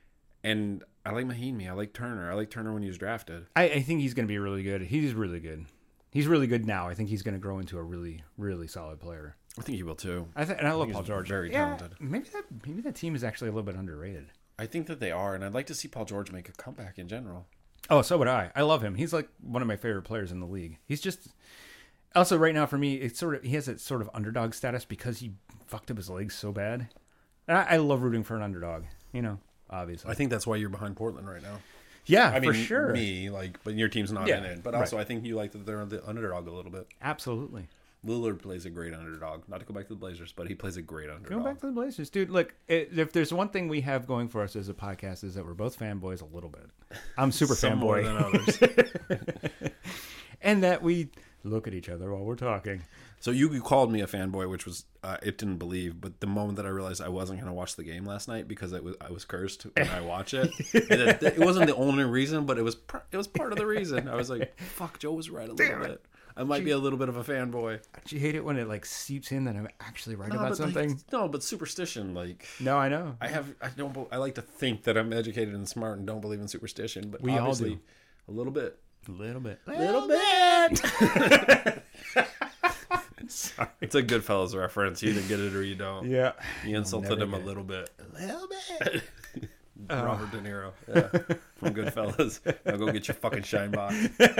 B: And I like Mahinmi. I like Turner. I like Turner when he was drafted.
A: I, I think he's going to be really good. He's really good. He's really good now. I think he's going to grow into a really, really solid player.
B: I think he will too.
A: I th- and I love
B: he's
A: Paul George.
B: very
A: Yeah,
B: talented.
A: Maybe that maybe that team is actually a little bit underrated.
B: I think that they are, and I'd like to see Paul George make a comeback in general.
A: Oh, so would I. I love him. He's like one of my favorite players in the league. He's just Also, right now for me, it's sort of he has that sort of underdog status because he fucked up his legs so bad. And I, I love rooting for an underdog. You know, obviously.
B: I think that's why you're behind Portland right now.
A: Yeah,
B: I mean,
A: for sure.
B: Me, like, but your team's not
A: Yeah,
B: in it. But also,
A: right.
B: I think you like that they're the underdog a little bit.
A: Absolutely.
B: Lillard plays a great underdog. Not to go back to the Blazers, but he plays a great underdog.
A: Go back to the Blazers, dude. Look, if there's one thing we have going for us as a podcast is that we're both fanboys a little bit. I'm super
B: Some more
A: fanboy,
B: than others.
A: and that we look at each other while we're talking.
B: So you, you called me a fanboy, which was uh, it didn't believe. But the moment that I realized I wasn't going to watch the game last night because it was I was cursed when I watch it, and it, it wasn't the only reason, but it was pr- it was part of the reason. I was like, "Fuck, Joe was right a little
A: Damn it.
B: bit. I might be a little bit of a fanboy."
A: Do you hate it when it like seeps in that I'm actually right
B: No,
A: about
B: but
A: something?
B: Like, no, but superstition, like
A: No, I know.
B: I have, I don't, be- I like to think that I'm educated and smart and don't believe in superstition, but
A: We all
B: obviously
A: do.
B: a little bit,
A: A little bit.
B: little bit.
A: Sorry.
B: It's a Goodfellas reference. You either get it or you don't.
A: Yeah.
B: You insulted
A: never
B: him a
A: get it.
B: little bit.
A: A little bit.
B: Robert De Niro, yeah, from Goodfellas. Now go get your fucking shine box.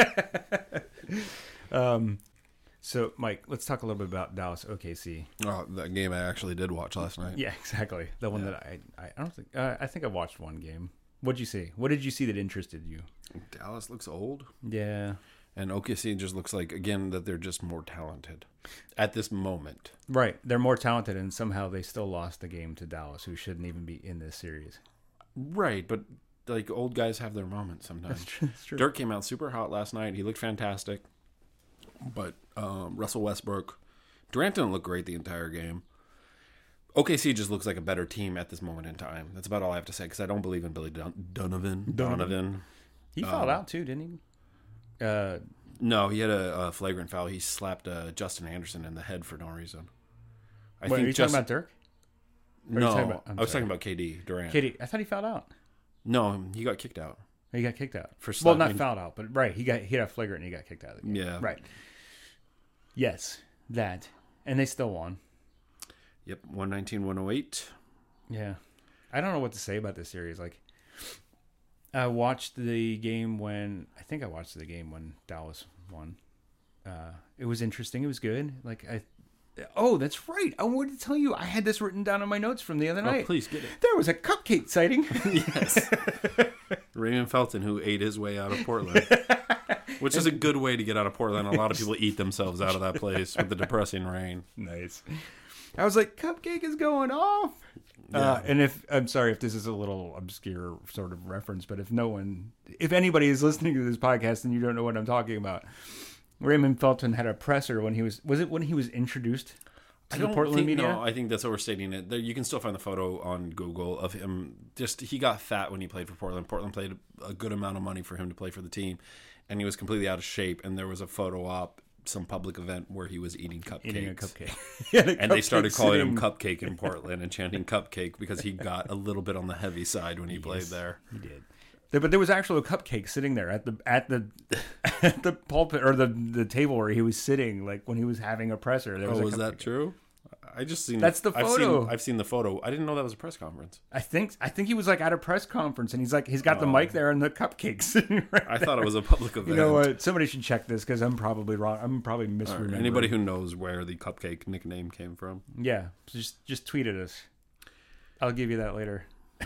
A: Um, so, Mike, let's talk a little bit about Dallas O K C.
B: Oh, that game I actually did watch last night.
A: Yeah, exactly. The one
B: Yeah.
A: that I, I, I don't think, uh, I think I watched one game. What'd you see? What did you see that interested you?
B: Dallas looks old,
A: Yeah.
B: and O K C just looks like again that they're just more talented at this moment.
A: Right. They're more talented, and somehow they still lost the game to Dallas, who shouldn't even be in this series.
B: Right, but like old guys have their moments sometimes.
A: That's true. That's true.
B: Dirk came out super hot last night. He looked fantastic. But um, Russell Westbrook, Durant didn't look great the entire game. O K C just looks like a better team at this moment in time. That's about all I have to say because I don't believe in Billy Dun- Donovan. Donovan.
A: He fouled
B: Um,
A: out too, didn't he? Uh,
B: No, he had a, a flagrant foul. He slapped uh, Justin Anderson in the head for no reason. I
A: wait, are you
B: Justin-
A: talking about Dirk? Or are you
B: No,
A: talking about- I'm
B: I was
A: sorry.
B: talking about K D Durant.
A: Katie, I thought he fouled out.
B: No, he got kicked out.
A: He got kicked out.
B: For
A: well, not
B: slapping-
A: fouled out, but right. He got he had a flagrant and he got kicked out of the game.
B: Yeah.
A: Right. Yes, that. And they still won.
B: Yep, one nineteen one oh eight.
A: Yeah. I don't know what to say about this series. Like, I watched the game when, I think I watched the game when Dallas won. Uh, it was interesting. It was good. Like, I, oh, that's right. I wanted to tell you, I had this written down on my notes from the other
B: Oh,
A: night.
B: please get it.
A: There was a cupcake sighting.
B: Yes. Raymond Felton, who ate his way out of Portland. Which is a good way to get out of Portland. A lot of people eat themselves out of that place with the depressing rain.
A: Nice. I was like, cupcake is going off.
B: Yeah.
A: Uh, and if, I'm sorry if this is a little obscure sort of reference, but if no one, if anybody is listening to this podcast and you don't know what I'm talking about, Raymond Felton had a presser when he was, was it when he was introduced to
B: I
A: the
B: don't
A: Portland
B: think,
A: media?
B: No, I think that's overstating it. There, you can still find the photo on Google of him. Just he got fat when he played for Portland. Portland paid a good amount of money for him to play for the team, and he was completely out of shape. And there was a photo op, some public event where he was eating cupcakes.
A: Eating a cupcake. He had a
B: And they
A: cupcake
B: started calling him
A: sitting-
B: Cupcake in Portland and chanting Cupcake because he got a little bit on the heavy side when he played
A: Yes,
B: there.
A: He did. There- But there was actually a cupcake sitting there at the at the at the pulpit or the the table where he was sitting, like when he was having a presser. There was
B: Oh,
A: a
B: was that
A: cupcake.
B: true? I just seen
A: That's the
B: I've
A: photo.
B: seen, I've seen the photo. I didn't know that was a press conference.
A: I think I think he was like at a press conference and he's like he's got the mic there and the cupcakes sitting right
B: I thought it was a public event.
A: You know what? Somebody should check this because I'm probably wrong. I'm probably
B: All right,
A: misremembering.
B: anybody who knows where the Cupcake nickname came from.
A: yeah, just just tweet at us. I'll give you that later.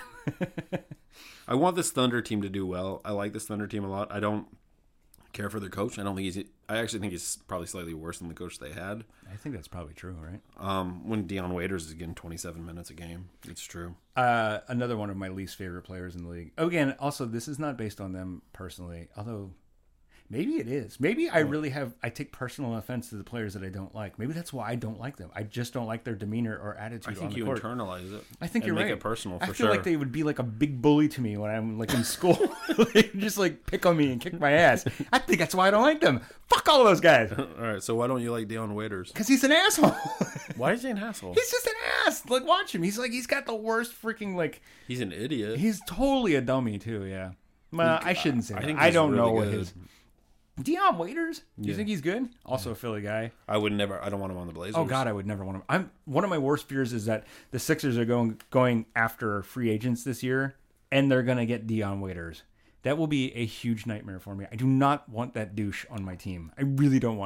B: I want this Thunder team to do well. I like this Thunder team a lot. I don't care for their coach. I don't think he's. I actually think he's probably slightly worse than the coach they had.
A: I think that's probably true, right?
B: Um, when Deion Waiters is getting twenty-seven minutes a game, it's true.
A: Uh, another one of my least favorite players in the league. Oh, again, also this is not based on them personally, although maybe it is. Maybe I really have. I take personal offense to the players that I don't like. Maybe that's why I don't like them. I just don't like their demeanor or attitude.
B: I think
A: on the
B: you
A: court.
B: internalize it.
A: I think
B: and
A: you're
B: make
A: right.
B: it personal for
A: I feel
B: sure.
A: like they would be like a big bully to me when I'm like in school. They just like pick on me and kick my ass. I think that's why I don't like them. Fuck all of those guys.
B: All right, so why don't you like Deion Waiters?
A: Because he's an asshole.
B: Why is he an asshole?
A: He's just an ass. Like, watch him. He's like, he's got the worst freaking, like,
B: He's an idiot.
A: he's totally a dummy, too, yeah. Well, I shouldn't say
B: I
A: that.
B: think
A: I
B: he's
A: don't know
B: really
A: what
B: good.
A: his. Deion Waiters? Do you
B: Yeah.
A: think he's good? Also a Philly guy.
B: I would never. I don't want him on the Blazers.
A: Oh, God, I would never want him. I'm One of my worst fears is that the Sixers are going going after free agents this year, and they're going to get Deion Waiters. That will be a huge nightmare for me. I do not want that douche on my team. I really don't want him.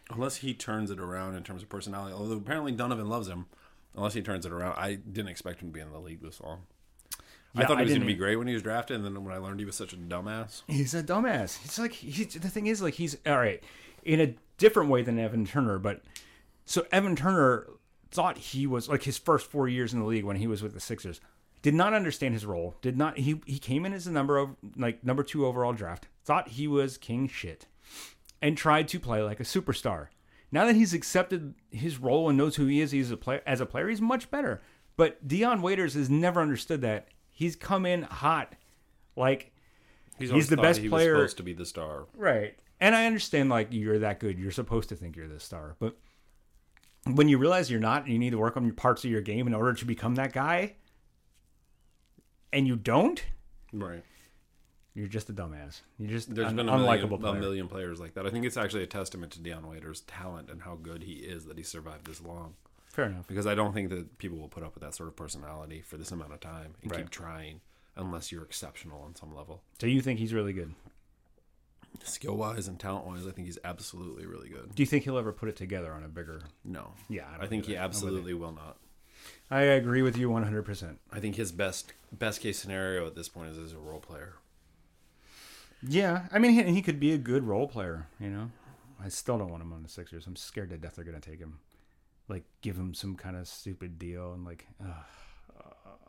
B: Unless he turns it around in terms of personality. Although apparently Donovan loves him. Unless he turns it around. I didn't expect him to be in the league this long.
A: Yeah,
B: I thought he
A: I
B: was going to
A: didn't-
B: be great when he was drafted, and then when I learned he was such a dumbass.
A: He's a dumbass. He's like he's, the thing is like he's all right in a different way than Evan Turner, but so Evan Turner thought he was like his first four years in the league when he was with the Sixers. Did not understand his role. Did not he he came in as a number of like number two overall draft. Thought he was king shit, and tried to play like a superstar. Now that he's accepted his role and knows who he is, he's a player as a player. He's much better. But Dion Waiters has never understood that. He's come in hot, like
B: He's,
A: he's the best
B: he
A: player.
B: was supposed to be the star.
A: Right. And I understand, like, you're that good. You're supposed to think you're the star. But when you realize you're not and you need to work on your parts of your game in order to become that guy, and you don't,
B: Right.
A: you're just a dumbass. You're just
B: There's
A: an
B: been a
A: unlikable
B: million, a
A: player.
B: million players like that. I think it's actually a testament to Dion Waiters' talent and how good he is that he survived this long.
A: Fair enough.
B: Because I don't think that people will put up with that sort of personality for this amount of time and
A: Right.
B: keep trying unless you're exceptional on some level.
A: So you think he's really good?
B: Skill-wise and talent-wise, I think he's absolutely really good.
A: Do you think he'll ever put it together on a bigger...
B: No.
A: Yeah, I, don't
B: I think
A: do
B: he
A: that. I'm with
B: absolutely will not.
A: you. I agree with you one hundred percent.
B: I think his best best case scenario at this point is as a role player.
A: Yeah. I mean, he, he could be a good role player, you know? I still don't want him on the Sixers. I'm scared to death they're going to take him. Like, give him some kind of stupid deal and, like... Uh,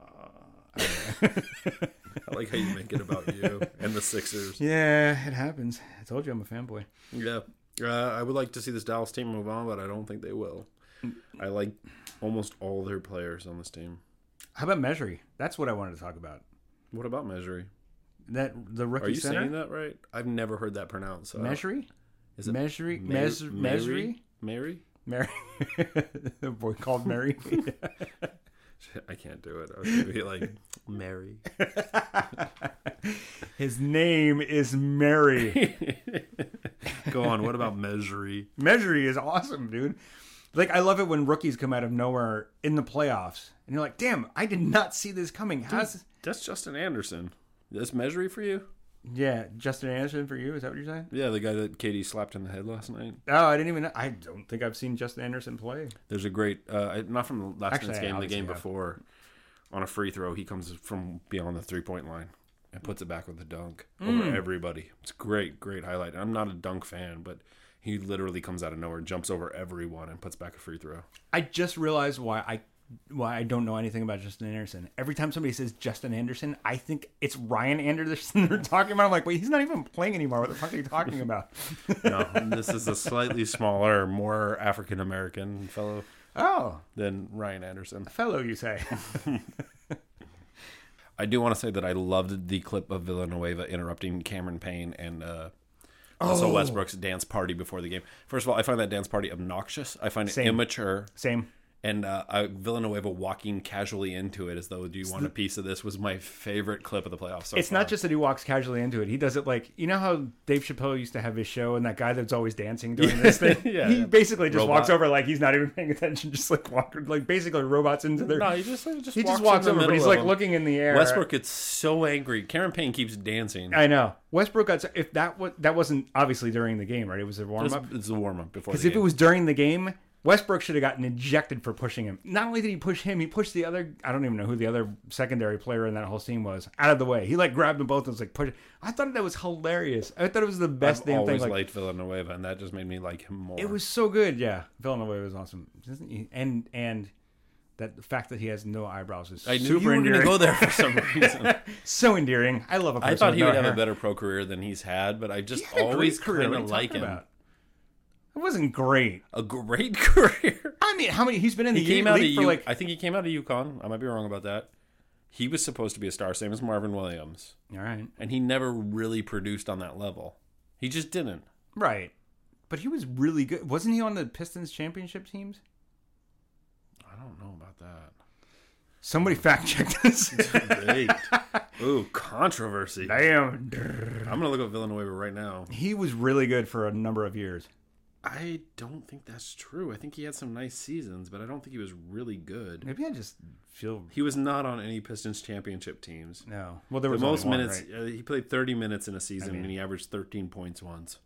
B: I like how you make it about you and the Sixers.
A: Yeah, it happens. I told you I'm a fanboy.
B: Yeah. Uh, I would like to see this Dallas team move on, but I don't think they will. I like almost all their players on this team.
A: How about Measry? That's what I wanted to talk about.
B: What about Measry?
A: That the rookie
B: Are you
A: center.
B: saying that right? I've never heard that pronounced. So.
A: Measry?
B: Is it
A: Measry?
B: Ma-
A: Mes- Measry?
B: Mary?
A: Mary? The boy called Mary.
B: I can't do it. I was going to be like, Mary.
A: His name is Mary.
B: Go on. What about Measry?
A: Measry is awesome, dude. Like, I love it when rookies come out of nowhere in the playoffs. And you're like, damn, I did not see this coming. How's...
B: That's Justin Anderson. That's Measry for you?
A: Yeah, Justin Anderson for you? Is that what you're saying?
B: Yeah, the guy that Katie slapped in the head last night.
A: Oh, I didn't even know. I don't think I've seen Justin Anderson play.
B: There's a great, uh, not from the last
A: Actually,
B: night's
A: I
B: game, the
A: obviously
B: game
A: have.
B: before, on a free throw, he comes from beyond the three-point line and puts it back with a dunk
A: Mm.
B: over everybody. It's great, great highlight. I'm not a dunk fan, but he literally comes out of nowhere, jumps over everyone, and puts back a free throw.
A: I just realized why I why I don't know anything about Justin Anderson. Every time somebody says Justin Anderson, I think it's Ryan Anderson they're talking about. I'm like, wait, he's not even playing anymore. What the fuck are you talking about?
B: No, this is a slightly smaller, more African-American fellow
A: Oh,
B: than Ryan Anderson.
A: fellow, you say?
B: I do want to say that I loved the clip of Villanueva interrupting Cameron Payne and uh, also
A: Oh.
B: Westbrook's dance party before the game. First of all, I find that dance party obnoxious. I find it
A: Same.
B: immature.
A: Same.
B: And uh, I, Villanueva walking casually into it as though, do you want a piece of this, was my favorite clip of the playoffs so
A: It's
B: far.
A: not just that he walks casually into it. He does it like, you know how Dave Chappelle used to have his show and that guy that's always dancing during this thing?
B: Yeah,
A: he
B: yeah.
A: basically just
B: Robot.
A: walks over like he's not even paying attention, just like walk, like basically robots into their...
B: No, he just, he just
A: he
B: walks,
A: just walks
B: in the
A: over, but
B: middle
A: he's
B: of
A: like
B: them.
A: looking in the air.
B: Westbrook gets so angry. Cameron Payne keeps dancing.
A: I know. Westbrook got... If that was, that wasn't obviously during the game, right? It was a
B: It's,
A: warm-up.
B: it's a warm-up before
A: Because
B: the
A: if
B: game.
A: it was during the game, Westbrook should have gotten ejected for pushing him. Not only did he push him, he pushed the other... I don't even know who the other secondary player in that whole scene was. Out of the way. He like grabbed them both and was like, push. I thought that was hilarious. I thought it was the best
B: I've
A: damn
B: always
A: thing. Like,
B: liked Villanueva, and that just made me like him more.
A: it was so good, yeah. Villanueva was awesome. Isn't he? And and that the fact that he has no eyebrows is
B: I knew
A: super
B: you were going to
A: endearing.
B: go there for some reason.
A: So endearing. I love a person
B: I thought
A: with
B: he
A: no
B: would have
A: hair.
B: a better pro career than he's had, but I just
A: He had a
B: always
A: great career.
B: kind
A: What are
B: of
A: you
B: like
A: talking
B: him.
A: about? It wasn't great.
B: A great career.
A: I mean, how many? He's been in the
B: He came out of
A: league for
B: U-
A: like.
B: I think he came out of UConn. I might be wrong about that. He was supposed to be a star, same as Marvin Williams,
A: All right,
B: and he never really produced on that level. He just didn't.
A: right, but he was really good. Wasn't he on the Pistons championship teams?
B: I don't know about that.
A: Somebody fact check this.
B: Great. Ooh, controversy.
A: Damn,
B: I'm gonna look up Villanueva right now.
A: he was really good for a number of years.
B: I don't think that's true. I think he had some nice seasons, but I don't think he was really good.
A: Maybe I just feel
B: He was not on any Pistons championship teams.
A: no. Well, there
B: The
A: was
B: most
A: only one,
B: minutes,
A: right?
B: uh, he played thirty minutes in a season,
A: I mean-
B: and he averaged thirteen points once.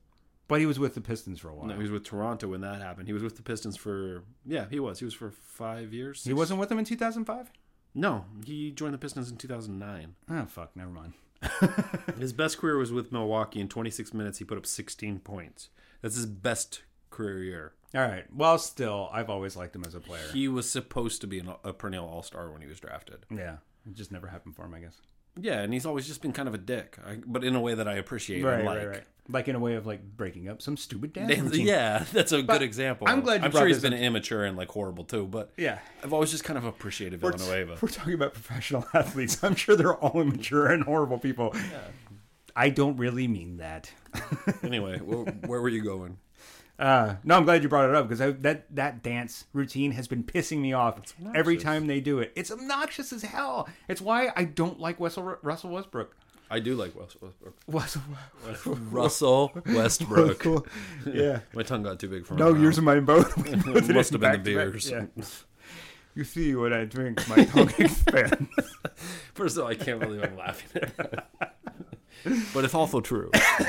A: But he was with the Pistons for a while.
B: No, he was with Toronto when that happened. He was with the Pistons for yeah, he was. He was for five years.
A: He wasn't with them in two thousand five?
B: No, he joined the Pistons in two thousand nine.
A: Oh, fuck, never mind.
B: His best career was with Milwaukee. In twenty-six minutes, he put up sixteen points. That's his best career year.
A: All right. Well, still, I've always liked him as a player.
B: He was supposed to be an, a perennial all-star when he was drafted.
A: Yeah. It just never happened for him, I guess.
B: Yeah, and he's always just been kind of a dick, I, but in a way that I appreciate
A: Right,
B: and like.
A: right, right. Like in a way of like breaking up some stupid dance routine.
B: Yeah, that's a
A: But
B: good example.
A: I'm glad you
B: I'm
A: brought
B: sure he's
A: this
B: been
A: up.
B: immature and like horrible too, but
A: Yeah.
B: I've always just kind of appreciated
A: We're,
B: Villanueva.
A: we're talking about professional athletes. I'm sure they're all immature and horrible people.
B: Yeah.
A: I don't really mean that.
B: Anyway, where, where were you going?
A: Uh, no, I'm glad you brought it up because that that dance routine has been pissing me off every time they do it. It's obnoxious as hell. It's why I don't like Russell, Russell Westbrook.
B: I do like Russell Westbrook.
A: Russell,
B: Russell Westbrook.
A: Yeah.
B: My tongue got too big for my
A: No,
B: mouth.
A: yours and mine both.
B: It must have been the beers.
A: Yeah. You see what I drink, my tongue expands.
B: First of all, I can't believe I'm laughing at that. But it's also true.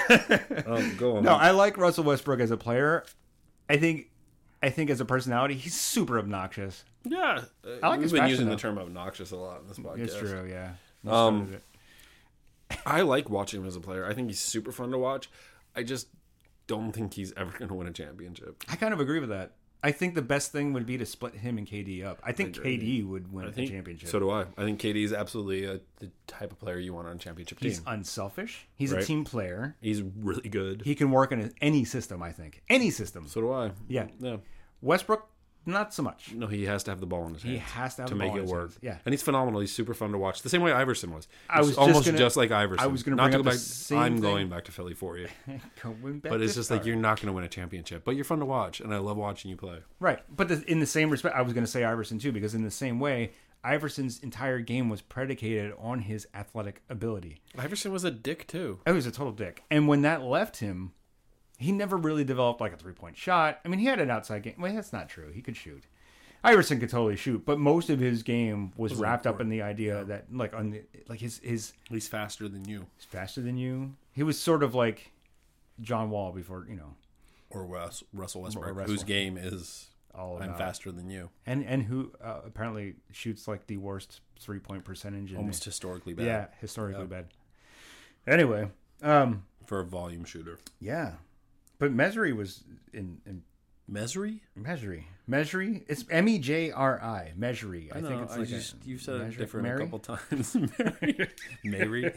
B: um, go on.
A: No, I like Russell Westbrook as a player. I think, I think as a personality, he's super obnoxious.
B: Yeah.
A: I like
B: We've
A: his
B: been
A: fashion,
B: using
A: though.
B: the term obnoxious a lot in this podcast.
A: It's true, yeah. You
B: Um,
A: started it.
B: I like watching him as a player. I think he's super fun to watch. I just don't think he's ever going to win a championship.
A: I kind of agree with that. I think the best thing would be to split him and K D up. I think
B: I agree.
A: K D would win
B: I
A: the
B: think
A: championship.
B: So do I. I think K D is absolutely a, the type of player you want on a championship
A: He's
B: team.
A: unselfish. He's
B: Right.
A: a team player.
B: He's really good.
A: He can work in a, any system, I think. Any system.
B: So do I.
A: Yeah.
B: Yeah.
A: Westbrook, not so much.
B: No, he has to have the ball in his hands.
A: He has to have
B: to
A: the
B: make
A: ball in
B: it
A: his
B: work.
A: hands. Yeah.
B: And he's phenomenal. He's super fun to watch. The same way Iverson was.
A: I was
B: He's
A: just
B: almost
A: gonna-
B: just like Iverson.
A: I was gonna
B: Not
A: bring
B: to
A: up
B: go
A: the
B: back.
A: same
B: I'm
A: thing.
B: going back to Philly for you.
A: Going back
B: But it's
A: to-
B: just like
A: all
B: you're not going to win a championship. But you're fun to watch, and I love watching you play.
A: right. But the, in the same respect, I was going to say Iverson too, because in the same way, Iverson's entire game was predicated on his athletic ability.
B: Iverson was a dick too.
A: I was a total dick. And when that left him, he never really developed like a three point shot. I mean, he had an outside game. Well, that's not true. He could shoot. Iverson could totally shoot, but most of his game was
B: Wasn't
A: wrapped up in
B: important.
A: the idea that like on the, like his his
B: He's faster than you,
A: he's faster than you. He was sort of like John Wall before, you know,
B: or Wes, Russell Westbrook,
A: Or Russell.
B: whose game is
A: all
B: I'm
A: about
B: faster than you.
A: and and who uh, apparently shoots like the worst three point percentage in
B: Almost historically bad.
A: yeah historically
B: Yeah.
A: bad. Anyway, um,
B: For a volume shooter.
A: yeah, but Mesri was in in
B: Mesri?
A: Measury. Measury? It's M E J R I. Measury. I,
B: I,
A: think
B: know,
A: it's
B: I
A: like
B: just,
A: a,
B: you said it
A: measure-
B: different
A: Mary?
B: a couple times. Mary. Mary.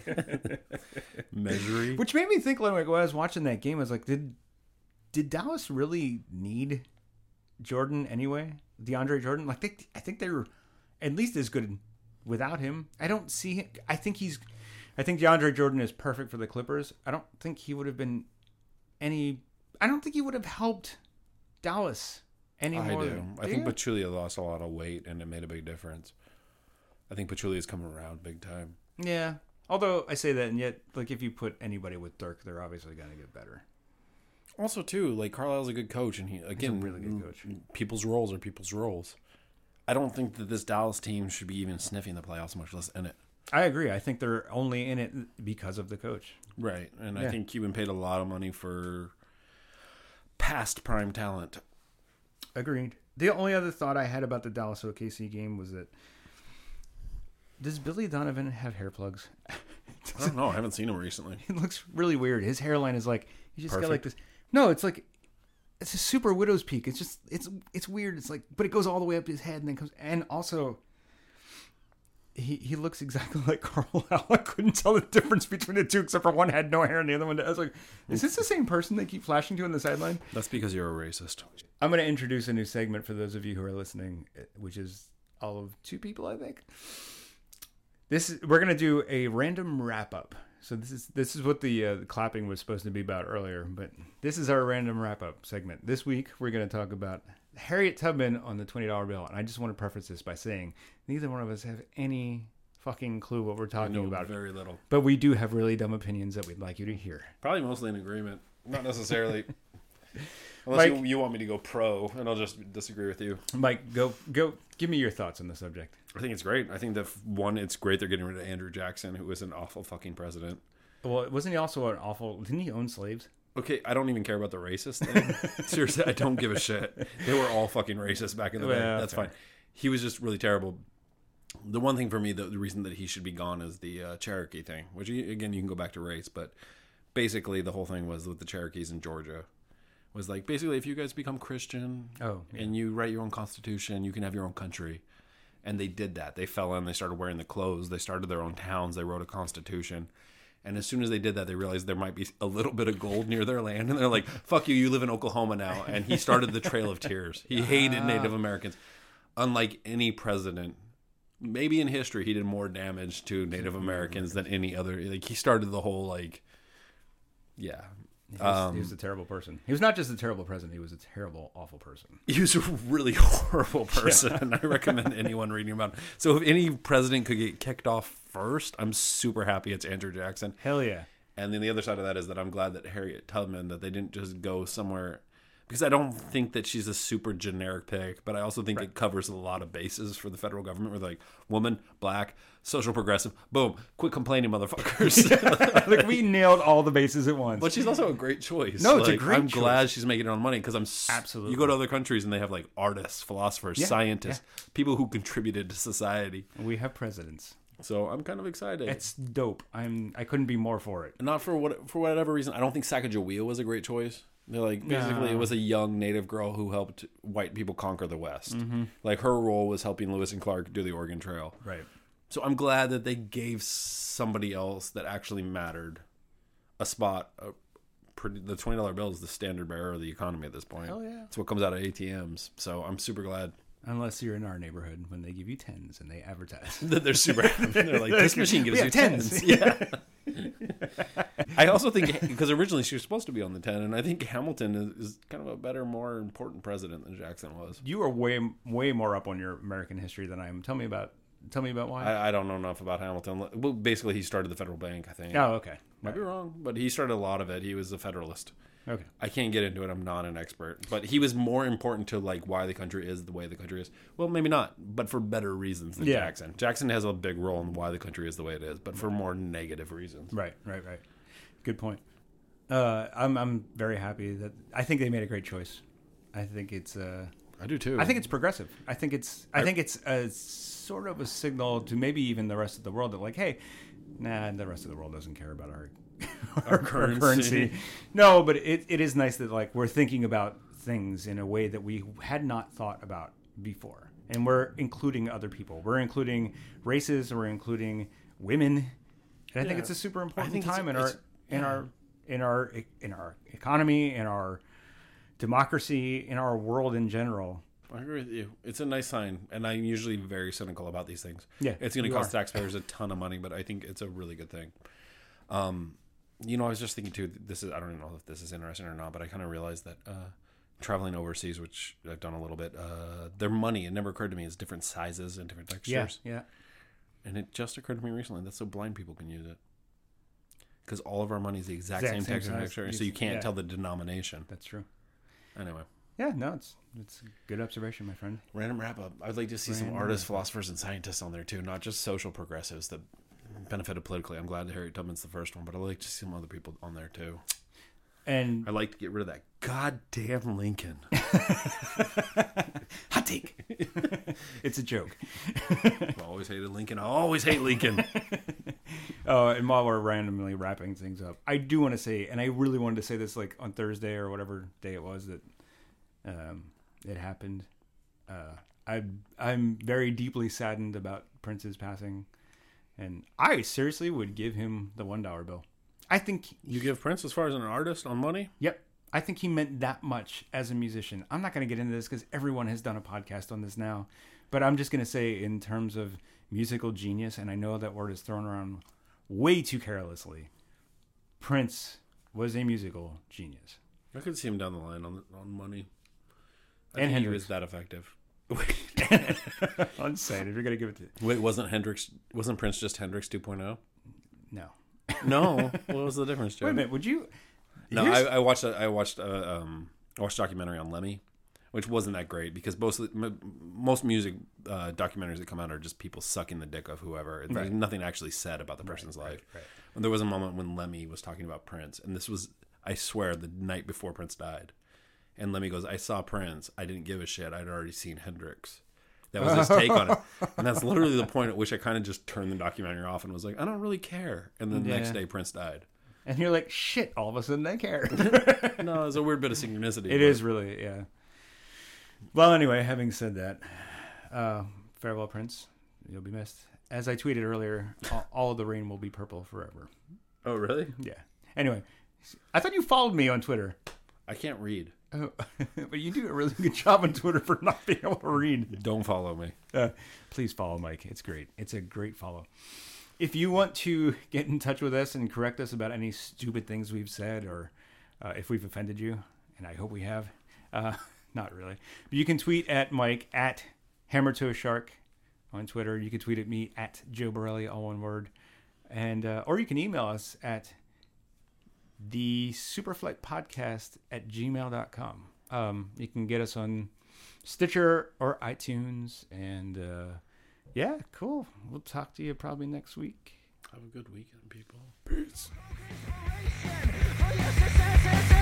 B: Measury.
A: Which made me think, like, when I was watching that game, I was like, did did Dallas really need Jordan anyway? DeAndre Jordan? Like, they, I think they were at least as good without him. I don't see him. I think he's, I think DeAndre Jordan is perfect for the Clippers. I don't think he would have been any, I don't think he would have helped Dallas anymore.
B: I do. I think Pachulia lost a lot of weight, and it made a big difference. I think Pachulia's coming around big time.
A: Yeah. Although I say that, and yet, like, if you put anybody with Dirk, they're obviously going to get better.
B: Also, too, like Carlisle's a good coach, and he again,
A: really good coach.
B: People's roles are people's roles. I don't think that this Dallas team should be even sniffing the playoffs, much less in it.
A: I agree. I think they're only in it because of the coach.
B: Right, and
A: Yeah.
B: I think you've been paid a lot of money for past prime talent.
A: Agreed. The only other thought I had about the Dallas O K C game was that, does Billy Donovan have hair plugs?
B: I don't know. I haven't seen him recently.
A: It looks really weird. His hairline is like, he just got like
B: Perfect.
A: this. No, it's like, it's a super widow's peak. It's just, it's it's weird. It's like, but it goes all the way up to his head and then comes, and also, he he looks exactly like Carlisle. I couldn't tell the difference between the two, except for one had no hair and the other one did. I was like, is this the same person they keep flashing to on the sideline?
B: That's because you're a racist.
A: I'm going to introduce a new segment for those of you who are listening, which is all of two people, I think. This is, we're going to do a random wrap up. So this is this is what the, uh, the clapping was supposed to be about earlier, but this is our random wrap up segment. This week we're going to talk about Harriet Tubman on the twenty dollar bill, and I just want to preface this by saying neither one of us have any fucking clue what we're
B: I
A: talking
B: know
A: about,
B: very little.
A: but we do have really dumb opinions that we'd like you to hear.
B: Probably mostly in agreement. Not necessarily. Unless
A: Mike-
B: you, you want me to go pro, and I'll just disagree with you.
A: Mike, go go, give me your thoughts on the subject.
B: I think it's great. I think that, one, it's great they're getting rid of Andrew Jackson, who was an awful fucking president.
A: Well, wasn't he also an awful? Didn't he own slaves?
B: Okay, I don't even care about the racist thing. Seriously, I don't give a shit. They were all fucking racist back in the day.
A: Well,
B: That's
A: fair.
B: fine. He was just really terrible. The one thing for me, the, the reason that he should be gone is the uh, Cherokee thing, which, again, you can go back to race, but basically the whole thing was with the Cherokees in Georgia. Was like, basically, if you guys become Christian
A: Oh, yeah.
B: and you write your own constitution, you can have your own country. And they did that. They fell in. They started wearing the clothes. They started their own towns. They wrote a constitution. And as soon as they did that, they realized there might be a little bit of gold near their land. And they're like, fuck you, you live in Oklahoma now. And he started the Trail of Tears. He hated Native Americans. Unlike any president, maybe in history, he did more damage to Native Americans than any other. Like, he started the whole, like, yeah.
A: He was,
B: Um,
A: he was a terrible person. He was not just a terrible president. He was a terrible, awful person.
B: He was a really horrible person, and I recommend anyone reading about him. So if any president could get kicked off first, I'm super happy it's Andrew Jackson.
A: Hell yeah.
B: And then the other side of that is that I'm glad that Harriet Tubman, that they didn't just go somewhere, because I don't think that she's a super generic pick, but I also think
A: Right.
B: it covers a lot of bases for the federal government. Where they're like, woman, black, social progressive, boom, quit complaining, motherfuckers.
A: Like, we nailed all the bases at once.
B: But she's also a great choice.
A: No, it's a
B: Like,
A: great
B: I'm
A: choice.
B: glad she's making it on money because I'm s-
A: Absolutely.
B: You go to other countries and they have like artists, philosophers,
A: Yeah,
B: scientists, people who contributed to society.
A: We have presidents.
B: So I'm kind of excited.
A: It's dope. I'm. I couldn't be more for it.
B: Not for what for whatever reason. I don't think Sacagawea was a great choice. They're like basically
A: No.
B: it was a young Native girl who helped white people conquer the West.
A: Mm-hmm.
B: Like her role was helping Lewis and Clark do the Oregon Trail.
A: Right.
B: So I'm glad that they gave somebody else that actually mattered a spot. A pretty, the twenty dollar bill is the standard bearer of the economy at this point.
A: Hell yeah.
B: It's what comes out of A T Ms. So I'm super glad
A: Unless you're in our neighborhood when they give you tens and they advertise.
B: that they're super happy. They're like, this machine gives
A: We
B: you
A: have
B: tens.
A: tens.
B: Yeah. I also think, because originally she was supposed to be on the ten, and I think Hamilton is, is kind of a better, more important president than Jackson was.
A: You are way way more up on your American history than I am. Tell me about. Tell me about why.
B: I, I don't know enough about Hamilton. Well, basically, he started the federal bank, I think.
A: oh, okay.
B: Might be wrong, but he started a lot of it. He was a Federalist.
A: Okay.
B: I can't get into it. I'm not an expert. But he was more important to like why the country is the way the country is. Well, maybe not, but for better reasons than
A: Yeah.
B: Jackson. Jackson has a big role in why the country is the way it is, but for more negative reasons.
A: Right. Right. Right. Good point. Uh, I'm I'm very happy that I think they made a great choice. I think it's uh,
B: I do too.
A: I think it's progressive. I think it's I think it's a sort of a signal to maybe even the rest of the world that like, hey, nah, the rest of the world doesn't care about our our,
B: currency.
A: currency. No, but it, it is nice that like we're thinking about things in a way that we had not thought about before, and we're including other people. We're including races. We're including women. And I think
B: Yeah.
A: it's a super important
B: think it's-
A: time in our
B: it's-
A: in our in our in our economy, in our democracy, in our world in general.
B: I agree with you. It's a nice sign, and I'm usually very cynical about these things.
A: Yeah,
B: it's going to
A: you
B: cost
A: are.
B: taxpayers a ton of money, but I think it's a really good thing. Um, you know, I was just thinking too. This is I don't even know if this is interesting or not, but I kind of realized that uh, traveling overseas, which I've done a little bit, uh, their money. It never occurred to me is different sizes and different textures.
A: Yeah, yeah.
B: And it just occurred to me recently that so blind people can use it. Because all of our money is the exact,
A: Exact
B: same,
A: same
B: texture, and
A: size.
B: texture, so you can't
A: Yeah.
B: tell the denomination.
A: That's true.
B: Anyway,
A: Yeah, no, it's it's a good observation, my friend.
B: random wrap up. I'd like to see some
A: Random
B: artists,
A: wrap-up.
B: philosophers, and scientists on there too, not just social progressives that benefited politically. I'm glad that Harriet Tubman's the first one, but I'd like to see some other people on there too.
A: And
B: I'd like to get rid of that goddamn Lincoln.
A: hot take. It's a joke.
B: I've always hated Lincoln. I always hate Lincoln.
A: Oh, and while we're randomly wrapping things up, I do want to say, and I really wanted to say this like on Thursday or whatever day it was that um, it happened. Uh, I I'm very deeply saddened about Prince's passing, and I seriously would give him the one dollar bill. I think.
B: You give Prince as far as an artist on money?
A: Yep. I think he meant that much as a musician. I'm not going to get into this because everyone has done a podcast on this now. But I'm just going to say in terms of musical genius, and I know that word is thrown around way too carelessly, Prince was a musical genius.
B: I could see him down the line on on money. I
A: And
B: think he
A: Hendrix.
B: was that effective.
A: I'm saying, if you're going to give it to...
B: Wait, wasn't Hendrix? Wasn't Prince just Hendrix two point oh?
A: No.
B: No. What was the difference, Joe?
A: Wait a minute. Would you...
B: No,
A: Here's-
B: I, I watched. A, I watched. A, um, I watched a documentary on Lemmy, which wasn't that great because most of the, m- most music uh, documentaries that come out are just people sucking the dick of whoever. There's
A: Right.
B: nothing actually said about the person's life.
A: right.
B: And there was a moment when Lemmy was talking about Prince, and this was I swear, the night before Prince died. And Lemmy goes, I saw Prince. I didn't give a shit. I'd already seen Hendrix. That was his take on it. And that's literally the point at which I kind of just turned the documentary off and was like, I don't really care. And then the
A: Yeah.
B: next day, Prince died.
A: And you're like, shit, all of a sudden I care.
B: No, it's a weird bit of synchronicity.
A: It is really, yeah. Well, anyway, having said that, uh, farewell, Prince. You'll be missed. As I tweeted earlier, all, all of the rain will be purple forever.
B: Oh, really?
A: Yeah. Anyway, I thought you followed me on Twitter.
B: I can't read.
A: Oh, but you do a really good job on Twitter for not being able to read.
B: Don't follow me.
A: Uh, please follow Mike. It's great. It's a great follow. If you want to get in touch with us and correct us about any stupid things we've said, or uh, if we've offended you, and I hope we have, uh, not really, but you can tweet at Mike at HammerToeShark on Twitter. You can tweet at me at Joe Borelli, all one word, and uh, or you can email us at the Superflight Podcast at gmail dot com. Um, you can get us on Stitcher or iTunes, and uh, yeah, cool. We'll talk to you probably next week.
B: Have a good weekend, people.
A: Peace.
C: Oh, yes, yes, yes, yes.